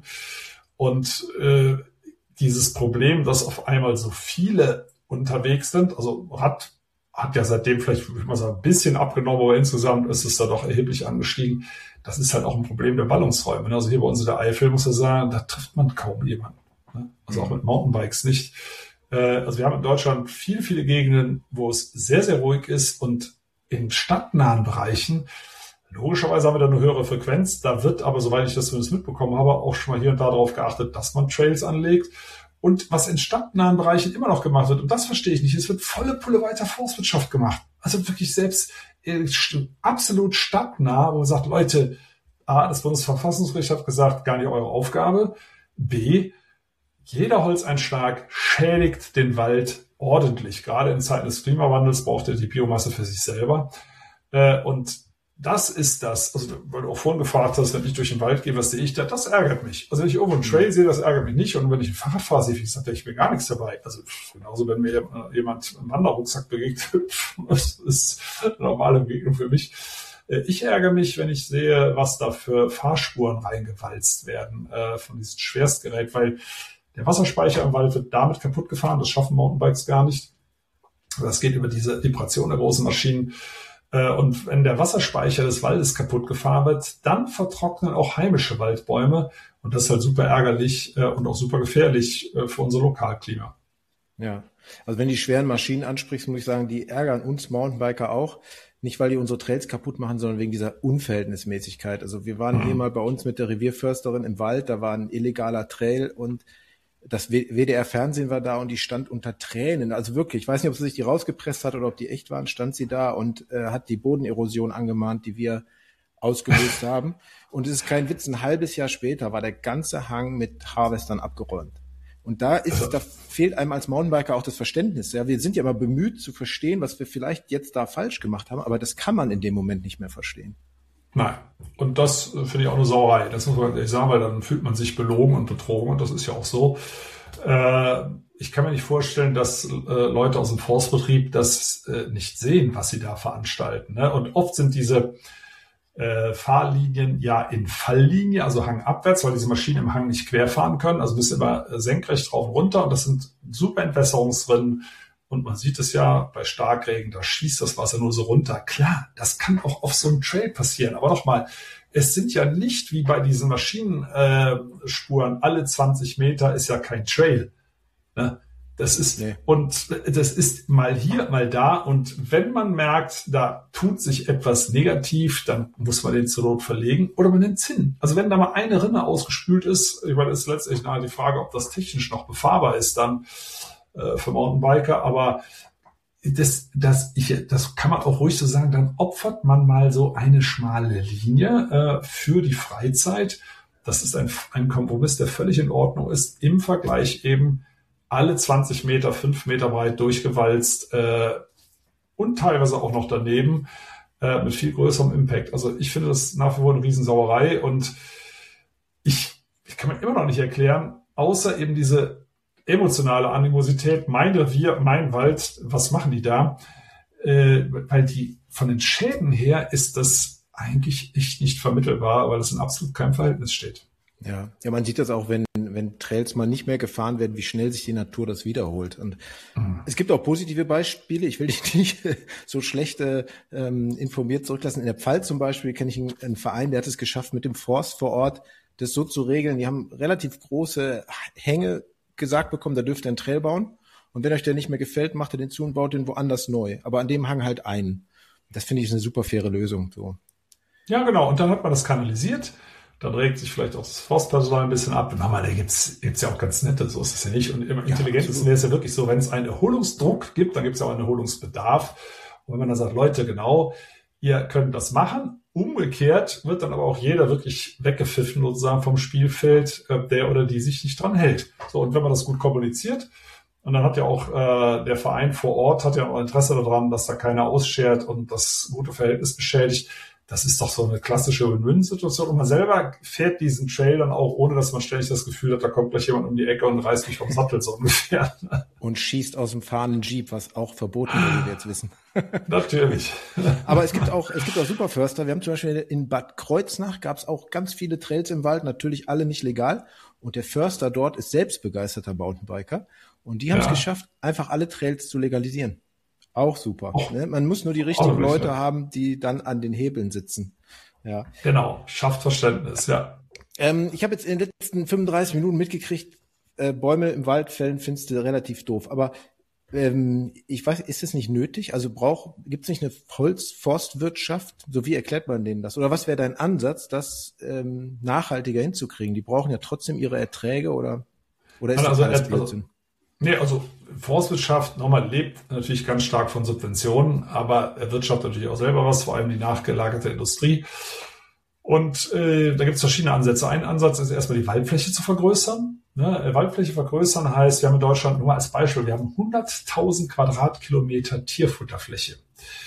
Und äh, dieses Problem, dass auf einmal so viele unterwegs sind, also hat hat ja seitdem vielleicht, würde ich mal sagen, ein bisschen abgenommen, aber insgesamt ist es da doch erheblich angestiegen. Das ist halt auch ein Problem der Ballungsräume. Also hier bei uns in der Eifel, muss ich sagen, da trifft man kaum jemanden. Also auch mit Mountainbikes nicht. Also wir haben in Deutschland viele, viele Gegenden, wo es sehr, sehr ruhig ist und in stadtnahen Bereichen, logischerweise haben wir da eine höhere Frequenz. Da wird aber, soweit ich das zumindest mitbekommen habe, auch schon mal hier und da darauf geachtet, dass man Trails anlegt. Und was in stadtnahen Bereichen immer noch gemacht wird, und das verstehe ich nicht, es wird volle Pulle weiter Forstwirtschaft gemacht. Also wirklich selbst äh, absolut stadtnah, wo man sagt, Leute, A, das Bundesverfassungsgericht hat gesagt, gar nicht eure Aufgabe. B, jeder Holzeinschlag schädigt den Wald ordentlich. Gerade in Zeiten des Klimawandels braucht er die Biomasse für sich selber. Äh, und das ist das, also weil du auch vorhin gefragt hast, wenn ich durch den Wald gehe, was sehe ich da? Das ärgert mich. Also wenn ich irgendwo einen Trail sehe, das ärgert mich nicht. Und wenn ich ein Fahrrad fahre, sehe ich, ich mir gar nichts dabei. Also genauso, wenn mir jemand einen Wanderrucksack begegnet, das ist eine normale Begegnung für mich. Ich ärgere mich, wenn ich sehe, was da für Fahrspuren reingewalzt werden äh, von diesem Schwerstgerät, weil der Wasserspeicher im Wald wird damit kaputt gefahren. Das schaffen Mountainbikes gar nicht. Das geht über diese Vibration der großen Maschinen. Und wenn der Wasserspeicher des Waldes kaputt gefahren wird, dann vertrocknen auch heimische Waldbäume. Und das ist halt super ärgerlich und auch super gefährlich für unser Lokalklima. Ja, also wenn die schweren Maschinen ansprichst, muss ich sagen, die ärgern uns Mountainbiker auch. Nicht, weil die unsere Trails kaputt machen, sondern wegen dieser Unverhältnismäßigkeit. Also wir waren mhm. hier mal bei uns mit der Revierförsterin im Wald, da war ein illegaler Trail und das W D R-Fernsehen war da und die stand unter Tränen. Also wirklich, ich weiß nicht, ob sie sich die rausgepresst hat oder ob die echt waren, stand sie da und äh, hat die Bodenerosion angemahnt, die wir ausgelöst haben. Und es ist kein Witz, ein halbes Jahr später war der ganze Hang mit Harvestern abgeräumt. Und da ist, da fehlt einem als Mountainbiker auch das Verständnis. Ja, wir sind ja aber bemüht zu verstehen, was wir vielleicht jetzt da falsch gemacht haben, aber das kann man in dem Moment nicht mehr verstehen. Nein. Und das finde ich auch eine Sauerei. Das muss man ehrlich sagen, weil dann fühlt man sich belogen und betrogen und das ist ja auch so. Äh, ich kann mir nicht vorstellen, dass äh, Leute aus dem Forstbetrieb das äh, nicht sehen, was sie da veranstalten. Ne? Und oft sind diese äh, Fahrlinien ja in Falllinie, also hangabwärts, weil diese Maschinen im Hang nicht querfahren können. Also bist immer senkrecht drauf und runter und das sind super Entwässerungsrinnen. Und man sieht es ja bei Starkregen, da schießt das Wasser nur so runter. Klar, das kann auch auf so einem Trail passieren. Aber nochmal, es sind ja nicht wie bei diesen Maschinenspuren, äh, alle zwanzig Meter ist ja kein Trail. Ne? Das ist, nee. Und das ist mal hier, mal da. Und wenn man merkt, da tut sich etwas negativ, dann muss man den zur Not verlegen oder man nimmt es hin. Also wenn da mal eine Rinne ausgespült ist, ich meine, das ist letztendlich nachher die Frage, ob das technisch noch befahrbar ist dann äh, für Mountainbiker, aber das, das, ich, das kann man auch ruhig so sagen, dann opfert man mal so eine schmale Linie äh, für die Freizeit. Das ist ein, ein Kompromiss, der völlig in Ordnung ist, im Vergleich eben alle zwanzig Meter, fünf Meter breit durchgewalzt äh, und teilweise auch noch daneben äh, mit viel größerem Impact. Also ich finde das nach wie vor eine Riesensauerei und ich, ich kann mir immer noch nicht erklären, außer eben diese emotionale Animosität, mein Revier, mein Wald, was machen die da? Äh, weil die von den Schäden her ist das eigentlich echt nicht vermittelbar, weil es in absolut keinem Verhältnis steht. Ja, ja, man sieht das auch, wenn, wenn Trails mal nicht mehr gefahren werden, wie schnell sich die Natur das wiederholt. Und mhm. es gibt auch positive Beispiele. Ich will dich nicht so schlecht äh, informiert zurücklassen. In der Pfalz zum Beispiel kenne ich einen, einen Verein, der hat es geschafft, mit dem Forst vor Ort das so zu regeln. Die haben relativ große Hänge gesagt bekommen, da dürft ihr einen Trail bauen. Und wenn euch der nicht mehr gefällt, macht ihr den zu und baut den woanders neu. Aber an dem Hang halt ein. Das finde ich eine super faire Lösung. So. Ja, genau. Und dann hat man das kanalisiert. Dann regt sich vielleicht auch das Forstpersonal ein bisschen ab. Und da gibt's gibt's ja auch ganz nette, so ist es ja nicht. Und im Intelligentesten wäre es ja wirklich so, wenn es einen Erholungsdruck gibt, dann gibt es ja auch einen Erholungsbedarf. Und wenn man dann sagt, Leute, genau, ihr könnt das machen. Umgekehrt wird dann aber auch jeder wirklich weggepfiffen sozusagen vom Spielfeld, der oder die sich nicht dran hält. So, und wenn man das gut kommuniziert, und dann hat ja auch äh, der Verein vor Ort hat ja auch Interesse daran, dass da keiner ausschert und das gute Verhältnis beschädigt. Das ist doch so eine klassische Win-Win-Situation. Und man selber fährt diesen Trail dann auch, ohne dass man ständig das Gefühl hat, da kommt gleich jemand um die Ecke und reißt mich vom Sattel, so ungefähr. Und schießt aus dem fahrenden Jeep, was auch verboten wird, wie wir jetzt wissen. Natürlich. Aber es gibt auch, es gibt auch Superförster. Wir haben zum Beispiel in Bad Kreuznach gab es auch ganz viele Trails im Wald, natürlich alle nicht legal. Und der Förster dort ist selbst begeisterter Mountainbiker. Und die haben es ja. geschafft, einfach alle Trails zu legalisieren. Auch super. Oh. Ne? Man muss nur die richtigen Leute ja. haben, die dann an den Hebeln sitzen. Ja. Genau, schafft Verständnis, ja. Ähm, ich habe jetzt in den letzten fünfunddreißig Minuten mitgekriegt, äh, Bäume im Wald fällen findest du relativ doof. Aber ähm, ich weiß, ist es nicht nötig? Also braucht, gibt es nicht eine Holzforstwirtschaft? So wie erklärt man denen das? Oder was wäre dein Ansatz, das ähm, nachhaltiger hinzukriegen? Die brauchen ja trotzdem ihre Erträge oder, oder ist also, das alles also, Blödsinn? Nee, also Forstwirtschaft nochmal lebt natürlich ganz stark von Subventionen, aber erwirtschaftet natürlich auch selber was, vor allem die nachgelagerte Industrie. Und äh, da gibt es verschiedene Ansätze. Ein Ansatz ist erstmal die Waldfläche zu vergrößern. Ne? Waldfläche vergrößern heißt, wir haben in Deutschland nur als Beispiel, wir haben hunderttausend Quadratkilometer Tierfutterfläche.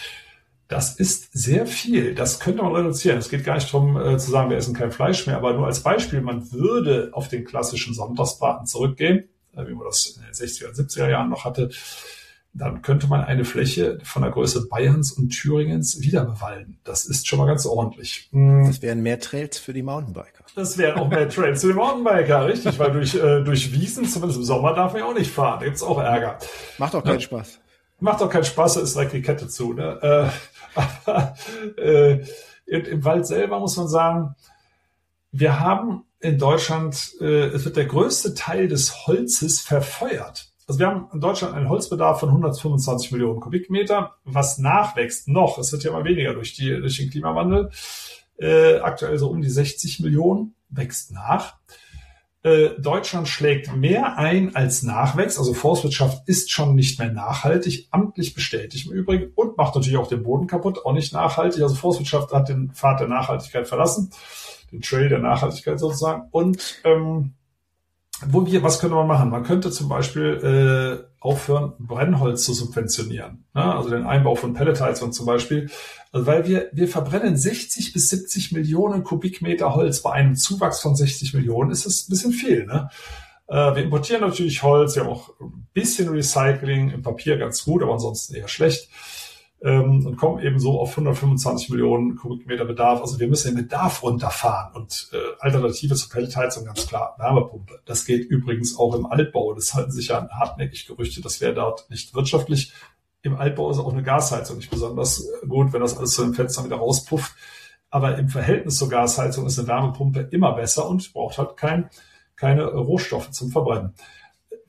Das ist sehr viel. Das könnte man reduzieren. Es geht gar nicht darum äh, zu sagen, wir essen kein Fleisch mehr, aber nur als Beispiel, man würde auf den klassischen Sonntagsbraten zurückgehen, wie man das in den sechziger, siebziger Jahren noch hatte, dann könnte man eine Fläche von der Größe Bayerns und Thüringens wieder bewalden. Das ist schon mal ganz ordentlich. Das wären mehr Trails für die Mountainbiker. Das wären auch mehr Trails für die Mountainbiker, richtig, weil durch, äh, durch Wiesen, zumindest im Sommer, darf man ja auch nicht fahren. Da gibt's auch Ärger. Macht auch keinen ja. Spaß. Macht auch keinen Spaß, da ist direkt die Kette zu. Ne? Äh, aber äh, im Wald selber muss man sagen, wir haben in Deutschland, äh, es wird der größte Teil des Holzes verfeuert. Also wir haben in Deutschland einen Holzbedarf von hundertfünfundzwanzig Millionen Kubikmeter, was nachwächst noch. Es wird ja immer weniger durch, die, durch den Klimawandel. Äh, aktuell so um die sechzig Millionen, wächst nach. Äh, Deutschland schlägt mehr ein als nachwächst. Also Forstwirtschaft ist schon nicht mehr nachhaltig, amtlich bestätigt im Übrigen und macht natürlich auch den Boden kaputt, auch nicht nachhaltig. Also Forstwirtschaft hat den Pfad der Nachhaltigkeit verlassen. Den Trail der Nachhaltigkeit sozusagen. Und ähm, wo wir, was könnte man machen? Man könnte zum Beispiel äh, aufhören, Brennholz zu subventionieren. Ne? Also den Einbau von Pelletheizungen zum Beispiel. Also weil wir wir verbrennen sechzig bis siebzig Millionen Kubikmeter Holz. Bei einem Zuwachs von sechzig Millionen ist das ein bisschen viel. Ne? Äh, wir importieren natürlich Holz. Wir haben auch ein bisschen Recycling. Im Papier ganz gut, aber ansonsten eher schlecht. Und kommen eben so auf hundertfünfundzwanzig Millionen Kubikmeter Bedarf. Also wir müssen den Bedarf runterfahren. Und äh, Alternative zur Pelletheizung, ganz klar, Wärmepumpe. Das geht übrigens auch im Altbau. Das halten sich ja hartnäckig Gerüchte, das wäre dort nicht wirtschaftlich. Im Altbau ist auch eine Gasheizung nicht besonders gut, wenn das alles zu den Fenstern wieder rauspufft. Aber im Verhältnis zur Gasheizung ist eine Wärmepumpe immer besser und braucht halt kein, keine Rohstoffe zum Verbrennen.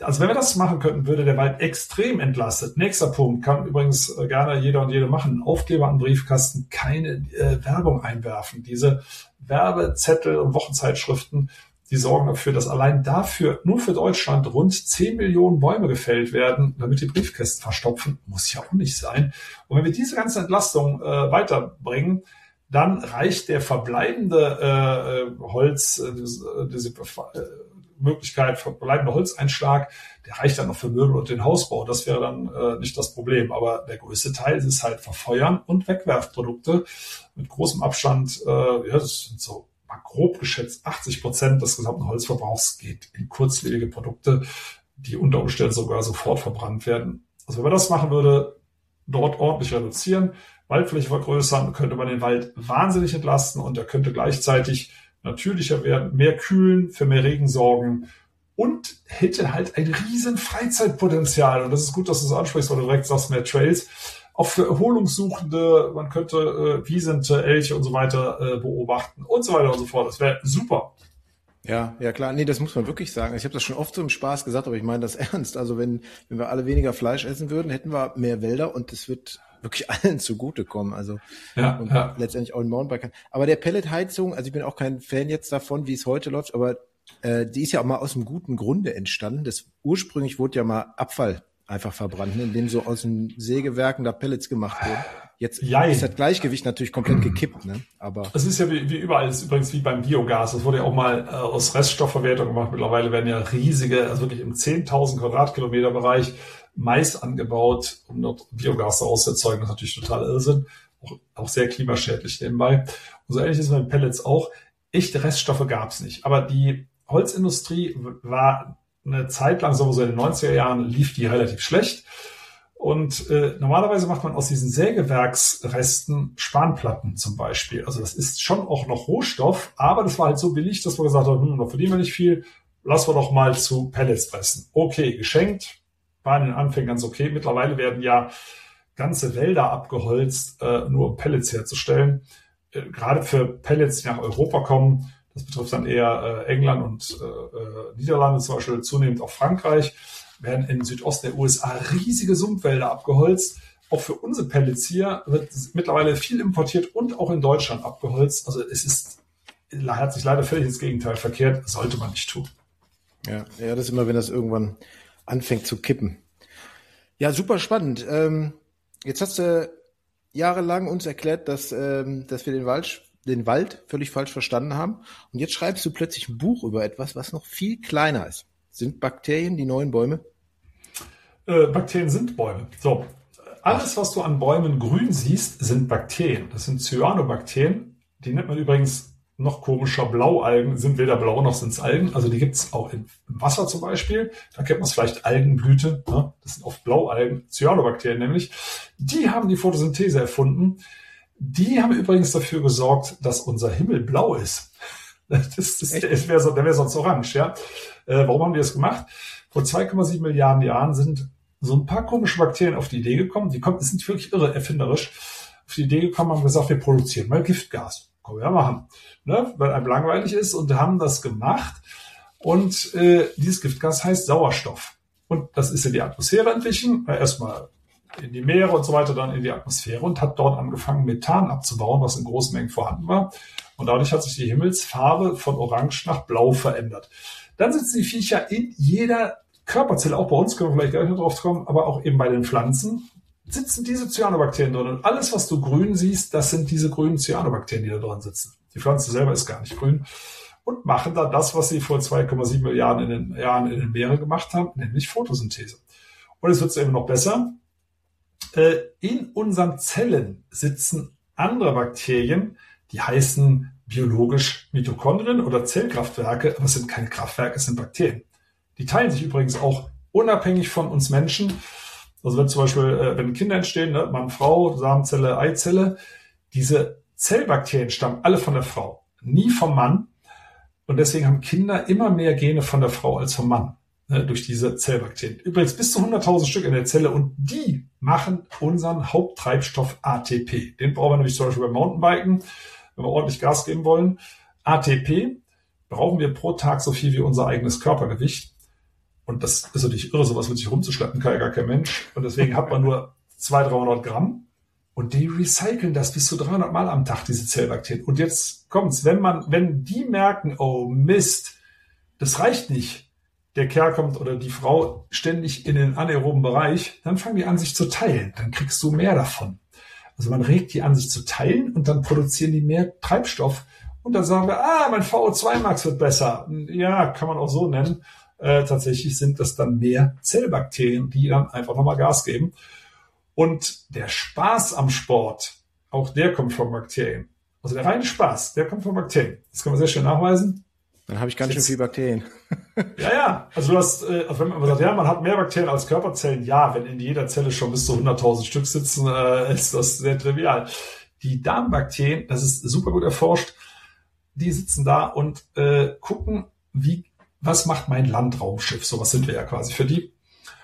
Also wenn wir das machen könnten, würde der Wald extrem entlastet. Nächster Punkt, kann übrigens gerne jeder und jede machen, Aufkleber an Briefkasten, keine äh, Werbung einwerfen. Diese Werbezettel und Wochenzeitschriften, die sorgen dafür, dass allein dafür nur für Deutschland rund zehn Millionen Bäume gefällt werden, damit die Briefkästen verstopfen. Muss ja auch nicht sein. Und wenn wir diese ganze Entlastung äh, weiterbringen, dann reicht der verbleibende äh, Holz, äh, diese, diese äh, Möglichkeit, verbleibender Holzeinschlag, der reicht dann noch für Möbel und den Hausbau. Das wäre dann äh, nicht das Problem. Aber der größte Teil ist halt Verfeuern und Wegwerfprodukte mit großem Abstand. Äh, ja, das sind so mal grob geschätzt achtzig Prozent des gesamten Holzverbrauchs geht in kurzlebige Produkte, die unter Umständen sogar sofort verbrannt werden. Also wenn man das machen würde, dort ordentlich reduzieren, Waldfläche vergrößern, könnte man den Wald wahnsinnig entlasten und er könnte gleichzeitig natürlicher werden, mehr kühlen, für mehr Regen sorgen und hätte halt ein riesen Freizeitpotenzial. Und das ist gut, dass du es ansprichst, weil du direkt sagst, mehr Trails. Auch für Erholungssuchende, man könnte äh, Wiesente, Elche und so weiter äh, beobachten und so weiter und so fort. Das wäre super. Ja, ja klar, nee, das muss man wirklich sagen. Ich habe das schon oft so im Spaß gesagt, aber ich meine das ernst. Also wenn, wenn wir alle weniger Fleisch essen würden, hätten wir mehr Wälder und das wird wirklich allen zugutekommen. Also ja, und ja. letztendlich auch in Mountainbikern. Aber der Pelletheizung, also ich bin auch kein Fan jetzt davon, wie es heute läuft, aber äh, die ist ja auch mal aus einem guten Grunde entstanden. Das ursprünglich wurde ja mal Abfall einfach verbrannt, ne, indem so aus den Sägewerken da Pellets gemacht wurden. Jetzt Jein. Ist das Gleichgewicht natürlich komplett gekippt, ne? Aber es ist ja wie, wie überall, es ist übrigens wie beim Biogas. Das wurde ja auch mal äh, aus Reststoffverwertung gemacht. Mittlerweile werden ja riesige, also wirklich im zehntausend Quadratkilometer Bereich Mais angebaut, um dort Biogas daraus zu erzeugen. Das ist natürlich total Irrsinn. Auch, auch sehr klimaschädlich nebenbei. Und so ähnlich ist es mit den Pellets auch. Echte Reststoffe gab es nicht. Aber die Holzindustrie war eine Zeit lang, sagen wir so in den neunziger Jahren, lief die relativ schlecht. Und äh, normalerweise macht man aus diesen Sägewerksresten Spanplatten zum Beispiel. Also das ist schon auch noch Rohstoff, aber das war halt so billig, dass wir gesagt haben, hm, da verdienen wir nicht viel, lassen wir doch mal zu Pellets pressen. Okay, geschenkt, war in den Anfängen ganz okay. Mittlerweile werden ja ganze Wälder abgeholzt, äh, nur um Pellets herzustellen. Äh, gerade für Pellets, die nach Europa kommen, das betrifft dann eher äh, England und äh, äh, Niederlande, zum Beispiel zunehmend auch Frankreich, werden in Südosten der U S A riesige Sumpfwälder abgeholzt. Auch für unsere Pellets hier wird mittlerweile viel importiert und auch in Deutschland abgeholzt. Also es ist, hat sich leider völlig ins Gegenteil verkehrt. Sollte man nicht tun. Ja, ja, das ist immer, wenn das irgendwann anfängt zu kippen. Ja, super spannend. Ähm, jetzt hast du jahrelang uns erklärt, dass, ähm, dass wir den Wald, den Wald völlig falsch verstanden haben. Und jetzt schreibst du plötzlich ein Buch über etwas, was noch viel kleiner ist. Sind Bakterien die neuen Bäume? Äh, Bakterien sind Bäume. So, alles, was du an Bäumen grün siehst, sind Bakterien. Das sind Cyanobakterien. Die nennt man übrigens noch komischer Blaualgen. Sind weder blau noch sind es Algen. Also die gibt es auch im Wasser zum Beispiel. Da kennt man es vielleicht Algenblüte. Ne? Das sind oft Blaualgen, Cyanobakterien nämlich. Die haben die Photosynthese erfunden. Die haben übrigens dafür gesorgt, dass unser Himmel blau ist. Das, das, das wäre so, der wäre sonst orange, ja. Äh, warum haben die das gemacht? Vor zwei Komma sieben Milliarden Jahren sind so ein paar komische Bakterien auf die Idee gekommen. Die kommen, die sind wirklich irre erfinderisch. Auf die Idee gekommen, haben gesagt, wir produzieren mal Giftgas. Können wir ja machen, ne? Weil einem langweilig ist, und haben das gemacht. Und äh, dieses Giftgas heißt Sauerstoff. Und das ist in die Atmosphäre entwichen. Erstmal in die Meere und so weiter, dann in die Atmosphäre, und hat dort angefangen, Methan abzubauen, was in großen Mengen vorhanden war. Und dadurch hat sich die Himmelsfarbe von Orange nach Blau verändert. Dann sitzen die Viecher in jeder Körperzelle, auch bei uns, können wir vielleicht gleich noch drauf kommen, aber auch eben bei den Pflanzen, sitzen diese Cyanobakterien drin. Und alles, was du grün siehst, das sind diese grünen Cyanobakterien, die da drin sitzen. Die Pflanze selber ist gar nicht grün. Und machen da das, was sie vor zwei Komma sieben Milliarden in den Jahren in den Meeren gemacht haben, nämlich Photosynthese. Und es wird eben noch besser. In unseren Zellen sitzen andere Bakterien, die heißen biologisch Mitochondrien oder Zellkraftwerke, aber es sind keine Kraftwerke, es sind Bakterien. Die teilen sich übrigens auch unabhängig von uns Menschen. Also wenn zum Beispiel, wenn Kinder entstehen, ne, Mann, Frau, Samenzelle, Eizelle, diese Zellbakterien stammen alle von der Frau, nie vom Mann. Und deswegen haben Kinder immer mehr Gene von der Frau als vom Mann, ne, durch diese Zellbakterien. Übrigens bis zu hunderttausend Stück in der Zelle, und die machen unseren Haupttreibstoff A T P. Den brauchen wir nämlich zum Beispiel beim Mountainbiken, wenn wir ordentlich Gas geben wollen. A T P brauchen wir pro Tag so viel wie unser eigenes Körpergewicht. Und das ist natürlich irre, sowas mit sich rumzuschleppen, kann ja gar kein Mensch. Und deswegen hat man nur zweihundert, dreihundert Gramm. Und die recyceln das bis zu dreihundert Mal am Tag, diese Zellbakterien. Und jetzt kommt's, wenn man, wenn die merken, oh Mist, das reicht nicht, der Kerl kommt oder die Frau ständig in den anaeroben Bereich, dann fangen die an, sich zu teilen. Dann kriegst du mehr davon. Also man regt die an, sich zu teilen und dann produzieren die mehr Treibstoff. Und dann sagen wir, ah, mein V O zwei Max wird besser. Ja, kann man auch so nennen. Äh, tatsächlich sind das dann mehr Zellbakterien, die dann einfach nochmal Gas geben. Und der Spaß am Sport, auch der kommt von Bakterien. Also der reine Spaß, der kommt von Bakterien. Das kann man sehr schön nachweisen. Dann habe ich ganz schön viel Bakterien. Ja, ja. Also du hast, äh, also wenn man sagt, ja, man hat mehr Bakterien als Körperzellen. Ja, wenn in jeder Zelle schon bis zu hunderttausend Stück sitzen, äh, ist das sehr trivial. Die Darmbakterien, das ist super gut erforscht, die sitzen da und äh, gucken, wie, was macht mein Landraumschiff? So was sind wir ja quasi für die.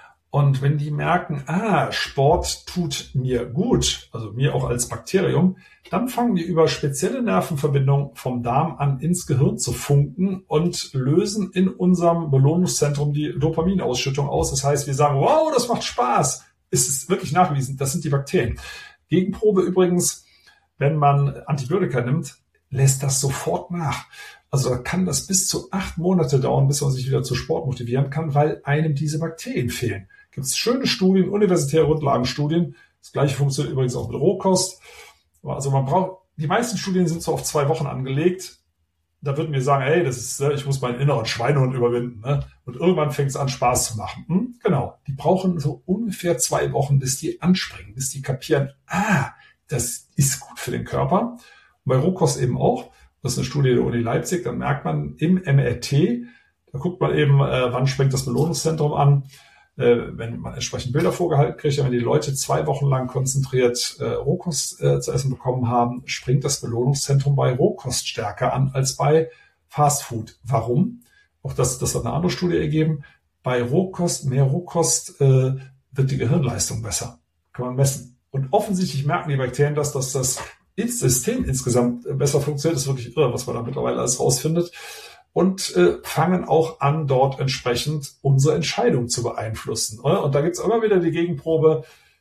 Und wenn die merken, ah, Sport tut mir gut, also mir auch als Bakterium, dann fangen die über spezielle Nervenverbindungen vom Darm an ins Gehirn zu funken und lösen in unserem Belohnungszentrum die Dopaminausschüttung aus. Das heißt, wir sagen, wow, das macht Spaß. Es ist wirklich nachgewiesen, das sind die Bakterien. Gegenprobe übrigens, wenn man Antibiotika nimmt, lässt das sofort nach. Also da kann das bis zu acht Monate dauern, bis man sich wieder zu Sport motivieren kann, weil einem diese Bakterien fehlen. Gibt es schöne Studien, universitäre Grundlagenstudien. Das gleiche funktioniert übrigens auch mit Rohkost. Also man braucht, die meisten Studien sind so auf zwei Wochen angelegt. Da würden wir sagen, hey, das ist, ich muss meinen inneren Schweinehund überwinden. Ne? Und irgendwann fängt es an, Spaß zu machen. Hm? Genau. Die brauchen so ungefähr zwei Wochen, bis die anspringen, bis die kapieren, ah, das ist gut für den Körper. Und bei Rohkost eben auch. Das ist eine Studie der Uni Leipzig. Dann merkt man im M R T, da guckt man eben, äh, wann springt das Belohnungszentrum an. Äh, wenn man entsprechend Bilder vorgehalten kriegt, wenn die Leute zwei Wochen lang konzentriert äh, Rohkost äh, zu essen bekommen haben, springt das Belohnungszentrum bei Rohkost stärker an als bei Fastfood. Warum? Auch das, das hat eine andere Studie ergeben. Bei Rohkost, mehr Rohkost, äh, wird die Gehirnleistung besser. Kann man messen. Und offensichtlich merken die Bakterien das, dass das System insgesamt besser funktioniert. Das ist wirklich irre, was man da mittlerweile alles rausfindet. Und äh, fangen auch an, dort entsprechend unsere Entscheidung zu beeinflussen. Oder? Und da gibt's immer wieder die Gegenprobe,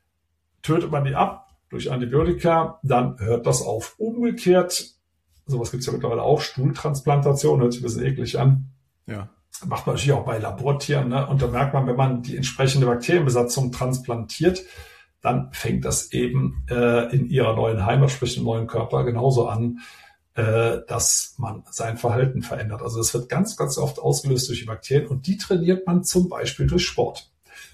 tötet man die ab durch Antibiotika, dann hört das auf. Umgekehrt, sowas gibt's ja mittlerweile auch, Stuhltransplantation, hört sich ein bisschen eklig an. Ja. Macht man natürlich auch bei Labortieren. Ne? Und da merkt man, wenn man die entsprechende Bakterienbesatzung transplantiert, dann fängt das eben äh, in ihrer neuen Heimat, sprich im neuen Körper, genauso an, äh, dass man sein Verhalten verändert. Also das wird ganz, ganz oft ausgelöst durch die Bakterien und die trainiert man zum Beispiel durch Sport.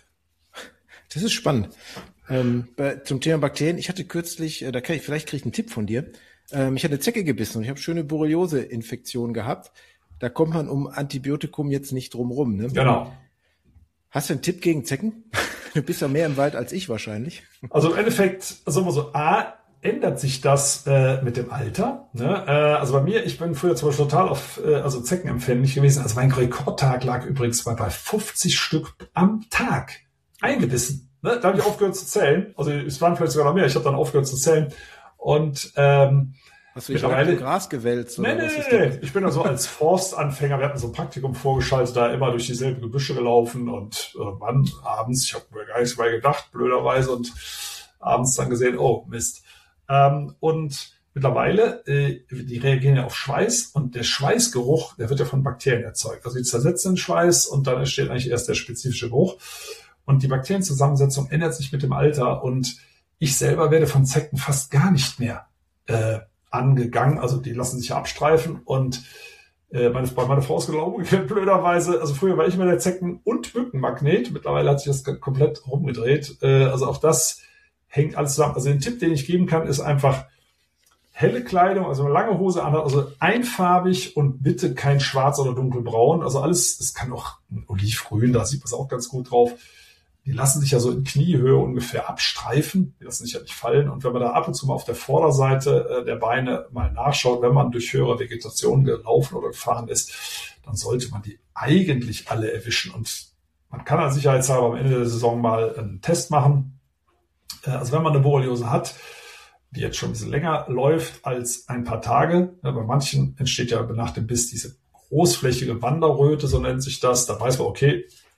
Das ist spannend. Ähm, bei, zum Thema Bakterien, ich hatte kürzlich, äh, da kann ich, vielleicht kriege ich einen Tipp von dir. Ähm, ich hatte eine Zecke gebissen und ich habe schöne Borreliose-Infektion gehabt. Da kommt man um Antibiotikum jetzt nicht drum rum. Ne? Genau. Hast du einen Tipp gegen Zecken? Du bist ja mehr im Wald als ich wahrscheinlich. Also im Endeffekt, sagen wir so, A, ändert sich das äh, mit dem Alter. Ne? Äh, also bei mir, ich bin früher zum Beispiel total auf äh, also zeckenempfänglich gewesen. Also mein Rekordtag lag übrigens bei, bei fünfzig Stück am Tag eingebissen. Ne? Da habe ich aufgehört zu zählen. Also es waren vielleicht sogar noch mehr. Ich habe dann aufgehört zu zählen. Und ähm, hast du dich im Gras gewälzt? Oder nee, nee, nee, nee. Ich bin also als Forstanfänger, wir hatten so ein Praktikum vorgeschaltet, da immer durch dieselben Gebüsche gelaufen und irgendwann abends, ich habe mir gar nichts mehr gedacht, blöderweise, und abends dann gesehen, oh Mist. Ähm, und mittlerweile, äh, die reagieren ja auf Schweiß und der Schweißgeruch, der wird ja von Bakterien erzeugt. Also die zersetzen den Schweiß und dann entsteht eigentlich erst der spezifische Geruch. Und die Bakterienzusammensetzung ändert sich mit dem Alter und ich selber werde von Zecken fast gar nicht mehr äh, angegangen, also die lassen sich ja abstreifen und äh, meine, meine Frau ist genau umgekehrt, blöderweise, also früher war ich immer der Zecken- und Mückenmagnet, mittlerweile hat sich das komplett rumgedreht, äh, also auch das hängt alles zusammen. Also den Tipp, den ich geben kann, ist einfach helle Kleidung, also eine lange Hose an, also einfarbig und bitte kein schwarz oder dunkelbraun, also alles, es kann auch ein Olivgrün, da sieht man es auch ganz gut drauf. Die lassen sich ja so in Kniehöhe ungefähr abstreifen, die lassen sich ja nicht fallen. Und wenn man da ab und zu mal auf der Vorderseite äh, der Beine mal nachschaut, wenn man durch höhere Vegetation gelaufen oder gefahren ist, dann sollte man die eigentlich alle erwischen. Und man kann an sicherheitshalber am Ende der Saison mal einen Test machen. Äh, also wenn man eine Borreliose hat, die jetzt schon ein bisschen länger läuft als ein paar Tage, ja, bei manchen entsteht ja nach dem Biss diese großflächige Wanderröte, so nennt sich das. Da weiß man, okay,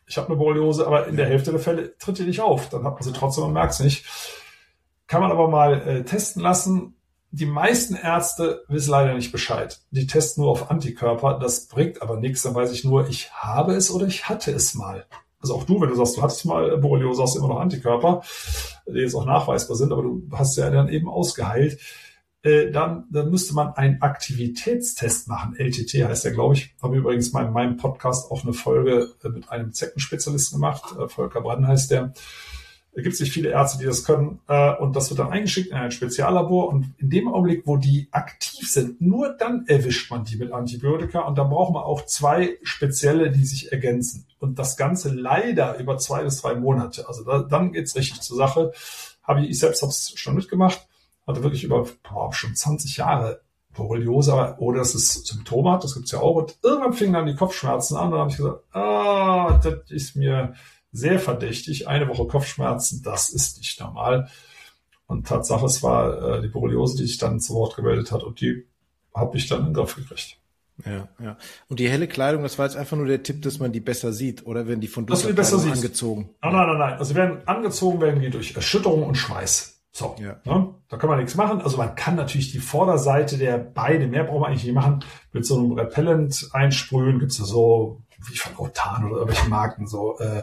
ich habe eine Borreliose, aber in der Hälfte der Fälle tritt die nicht auf. Dann hat man sie trotzdem und merkt es nicht. Kann man aber mal äh, testen lassen. Die meisten Ärzte wissen leider nicht Bescheid. Die testen nur auf Antikörper. Das bringt aber nichts. Dann weiß ich nur, ich habe es oder ich hatte es mal. Also auch du, wenn du sagst, du hattest mal Borreliose, hast du immer noch Antikörper, die jetzt auch nachweisbar sind, aber du hast ja dann eben ausgeheilt. Äh, dann, dann müsste man einen Aktivitätstest machen. L T T heißt der, glaube ich. Habe übrigens mal in meinem Podcast auch eine Folge äh, mit einem Zeckenspezialisten gemacht. Äh, Volker Brann heißt der. Da gibt es nicht viele Ärzte, die das können. Äh, und das wird dann eingeschickt in ein Speziallabor. Und in dem Augenblick, wo die aktiv sind, nur dann erwischt man die mit Antibiotika. Und dann braucht man auch zwei spezielle, die sich ergänzen. Und das Ganze leider über zwei bis drei Monate. Also da, dann geht's richtig zur Sache. Habe ich, ich selbst habe es schon mitgemacht. Hatte wirklich über boah, schon zwanzig Jahre Borreliose, oder dass es Symptome hat. Das gibt's ja auch. Und irgendwann fingen dann die Kopfschmerzen an. Und dann habe ich gesagt, ah, das ist mir sehr verdächtig. Eine Woche Kopfschmerzen, das ist nicht normal. Und Tatsache, es war äh, die Borreliose, die sich dann zu Wort gemeldet hat. Und die habe ich dann in den Griff gekriegt. Ja, ja. Und die helle Kleidung, das war jetzt einfach nur der Tipp, dass man die besser sieht, oder werden die von dunkler Kleidung angezogen? Nein, nein, nein, nein. Also sie werden angezogen, werden die durch Erschütterung und Schweiß. So, ja. Ne? Da kann man nichts machen. Also man kann natürlich die Vorderseite der Beine, mehr braucht man eigentlich nicht machen, mit so einem Repellent einsprühen. Gibt's ja so, wie von Rotan oder irgendwelche Marken, so äh,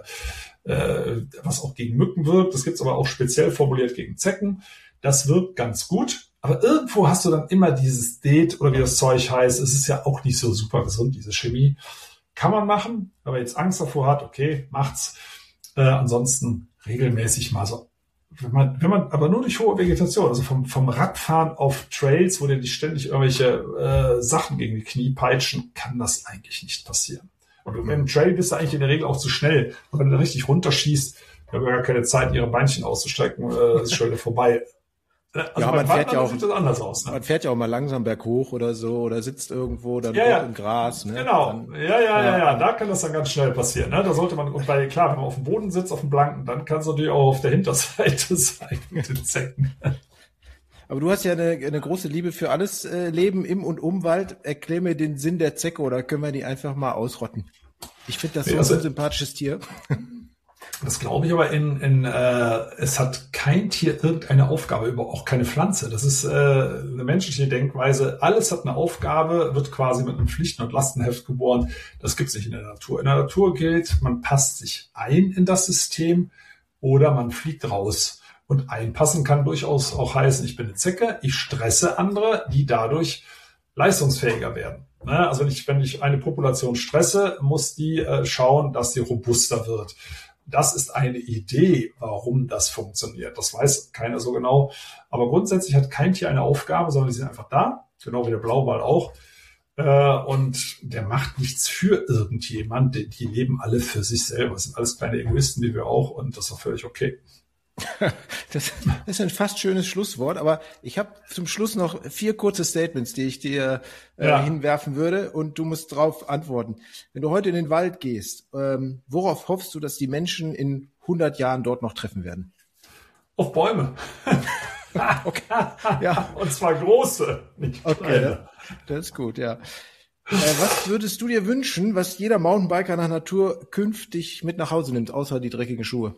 äh, was auch gegen Mücken wirkt. Das gibt's aber auch speziell formuliert gegen Zecken. Das wirkt ganz gut. Aber irgendwo hast du dann immer dieses Det oder wie das Zeug heißt. Es ist ja auch nicht so super gesund, diese Chemie. Kann man machen, wenn man jetzt Angst davor hat, okay, macht's. Äh, ansonsten regelmäßig mal so. Wenn man, wenn man aber nur durch hohe Vegetation, also vom, vom Radfahren auf Trails, wo dir die ständig irgendwelche äh, Sachen gegen die Knie peitschen, kann das eigentlich nicht passieren. Und wenn im Trail bist du eigentlich in der Regel auch zu schnell. Und wenn du richtig runterschießt, wir haben ja gar keine Zeit, ihre Beinchen auszustrecken, äh, ist schon wieder vorbei. Also ja, man fährt ja auch, sieht das anders aus. Ne? Man fährt ja auch mal langsam berghoch oder so oder sitzt irgendwo dann ja, ja. im Gras. Ne? Genau, dann, ja, ja, ja, ja, da kann das dann ganz schnell passieren. Ne? Da sollte man, und bei, klar, wenn man auf dem Boden sitzt, auf dem Blanken, dann kann es natürlich auch auf der Hinterseite sein mit den Zecken. Aber du hast ja eine, eine große Liebe für alles äh, Leben im und um Wald. Erklär mir den Sinn der Zecke, oder können wir die einfach mal ausrotten? Ich finde das so also, ein sympathisches Tier. Das glaube ich aber in, in äh, es hat kein Tier irgendeine Aufgabe, über auch keine Pflanze. Das ist äh, eine menschliche Denkweise. Alles hat eine Aufgabe, wird quasi mit einem Pflichten- und Lastenheft geboren. Das gibt's nicht in der Natur. In der Natur gilt, man passt sich ein in das System oder man fliegt raus. Und einpassen kann durchaus auch heißen, ich bin eine Zecke, ich stresse andere, die dadurch leistungsfähiger werden. Also wenn ich, wenn ich eine Population stresse, muss die äh, schauen, dass die robuster wird. Das ist eine Idee, warum das funktioniert. Das weiß keiner so genau. Aber grundsätzlich hat kein Tier eine Aufgabe, sondern die sind einfach da. Genau wie der Blauwal auch. Und der macht nichts für irgendjemand. Die, die leben alle für sich selber. Das sind alles kleine Egoisten, wie wir auch. Und das ist auch völlig okay. Das ist ein fast schönes Schlusswort, aber ich habe zum Schluss noch vier kurze Statements, die ich dir äh, ja. hinwerfen würde, und du musst drauf antworten. Wenn du heute in den Wald gehst, ähm, worauf hoffst du, dass die Menschen in hundert Jahren dort noch treffen werden? Auf Bäume. Okay. Ja. Und zwar große, nicht okay, kleine. Das ist gut, ja. Äh, was würdest du dir wünschen, was jeder Mountainbiker nach Natur künftig mit nach Hause nimmt, außer die dreckigen Schuhe?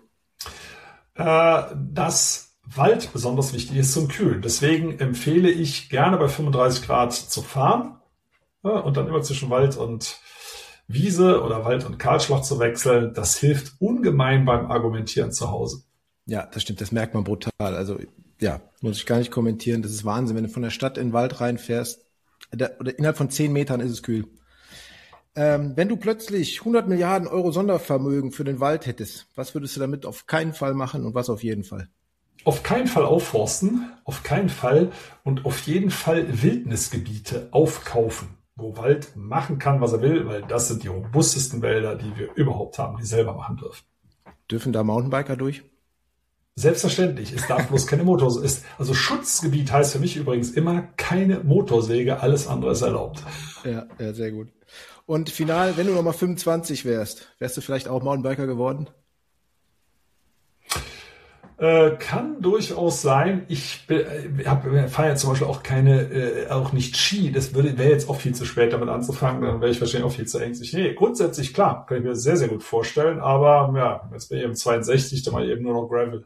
Dass Wald besonders wichtig ist zum Kühlen. Deswegen empfehle ich gerne bei fünfunddreißig Grad zu fahren, ja, und dann immer zwischen Wald und Wiese oder Wald und Kahlschlag zu wechseln. Das hilft ungemein beim Argumentieren zu Hause. Ja, das stimmt, das merkt man brutal. Also ja, muss ich gar nicht kommentieren. Das ist Wahnsinn, wenn du von der Stadt in den Wald reinfährst. Da, oder innerhalb von zehn Metern ist es kühl. Ähm, wenn du plötzlich hundert Milliarden Euro Sondervermögen für den Wald hättest, was würdest du damit auf keinen Fall machen und was auf jeden Fall? Auf keinen Fall aufforsten, auf keinen Fall, und auf jeden Fall Wildnisgebiete aufkaufen, wo Wald machen kann, was er will, weil das sind die robustesten Wälder, die wir überhaupt haben, die selber machen dürfen. Dürfen da Mountainbiker durch? Selbstverständlich. Es darf bloß keine Motorsäge. Also Schutzgebiet heißt für mich übrigens immer keine Motorsäge, alles andere ist erlaubt. Ja, ja, sehr gut. Und final, wenn du noch mal fünfundzwanzig wärst, wärst du vielleicht auch Mountainbiker geworden? Äh, kann durchaus sein. Ich fahre ja zum Beispiel auch keine, äh, auch nicht Ski. Das würde wäre jetzt auch viel zu spät, damit anzufangen. Dann wäre ich wahrscheinlich auch viel zu ängstlich. Nee, grundsätzlich klar, kann ich mir sehr, sehr gut vorstellen. Aber ja, jetzt bin ich eben zweiundsechzig, dann mal eben nur noch Gravel.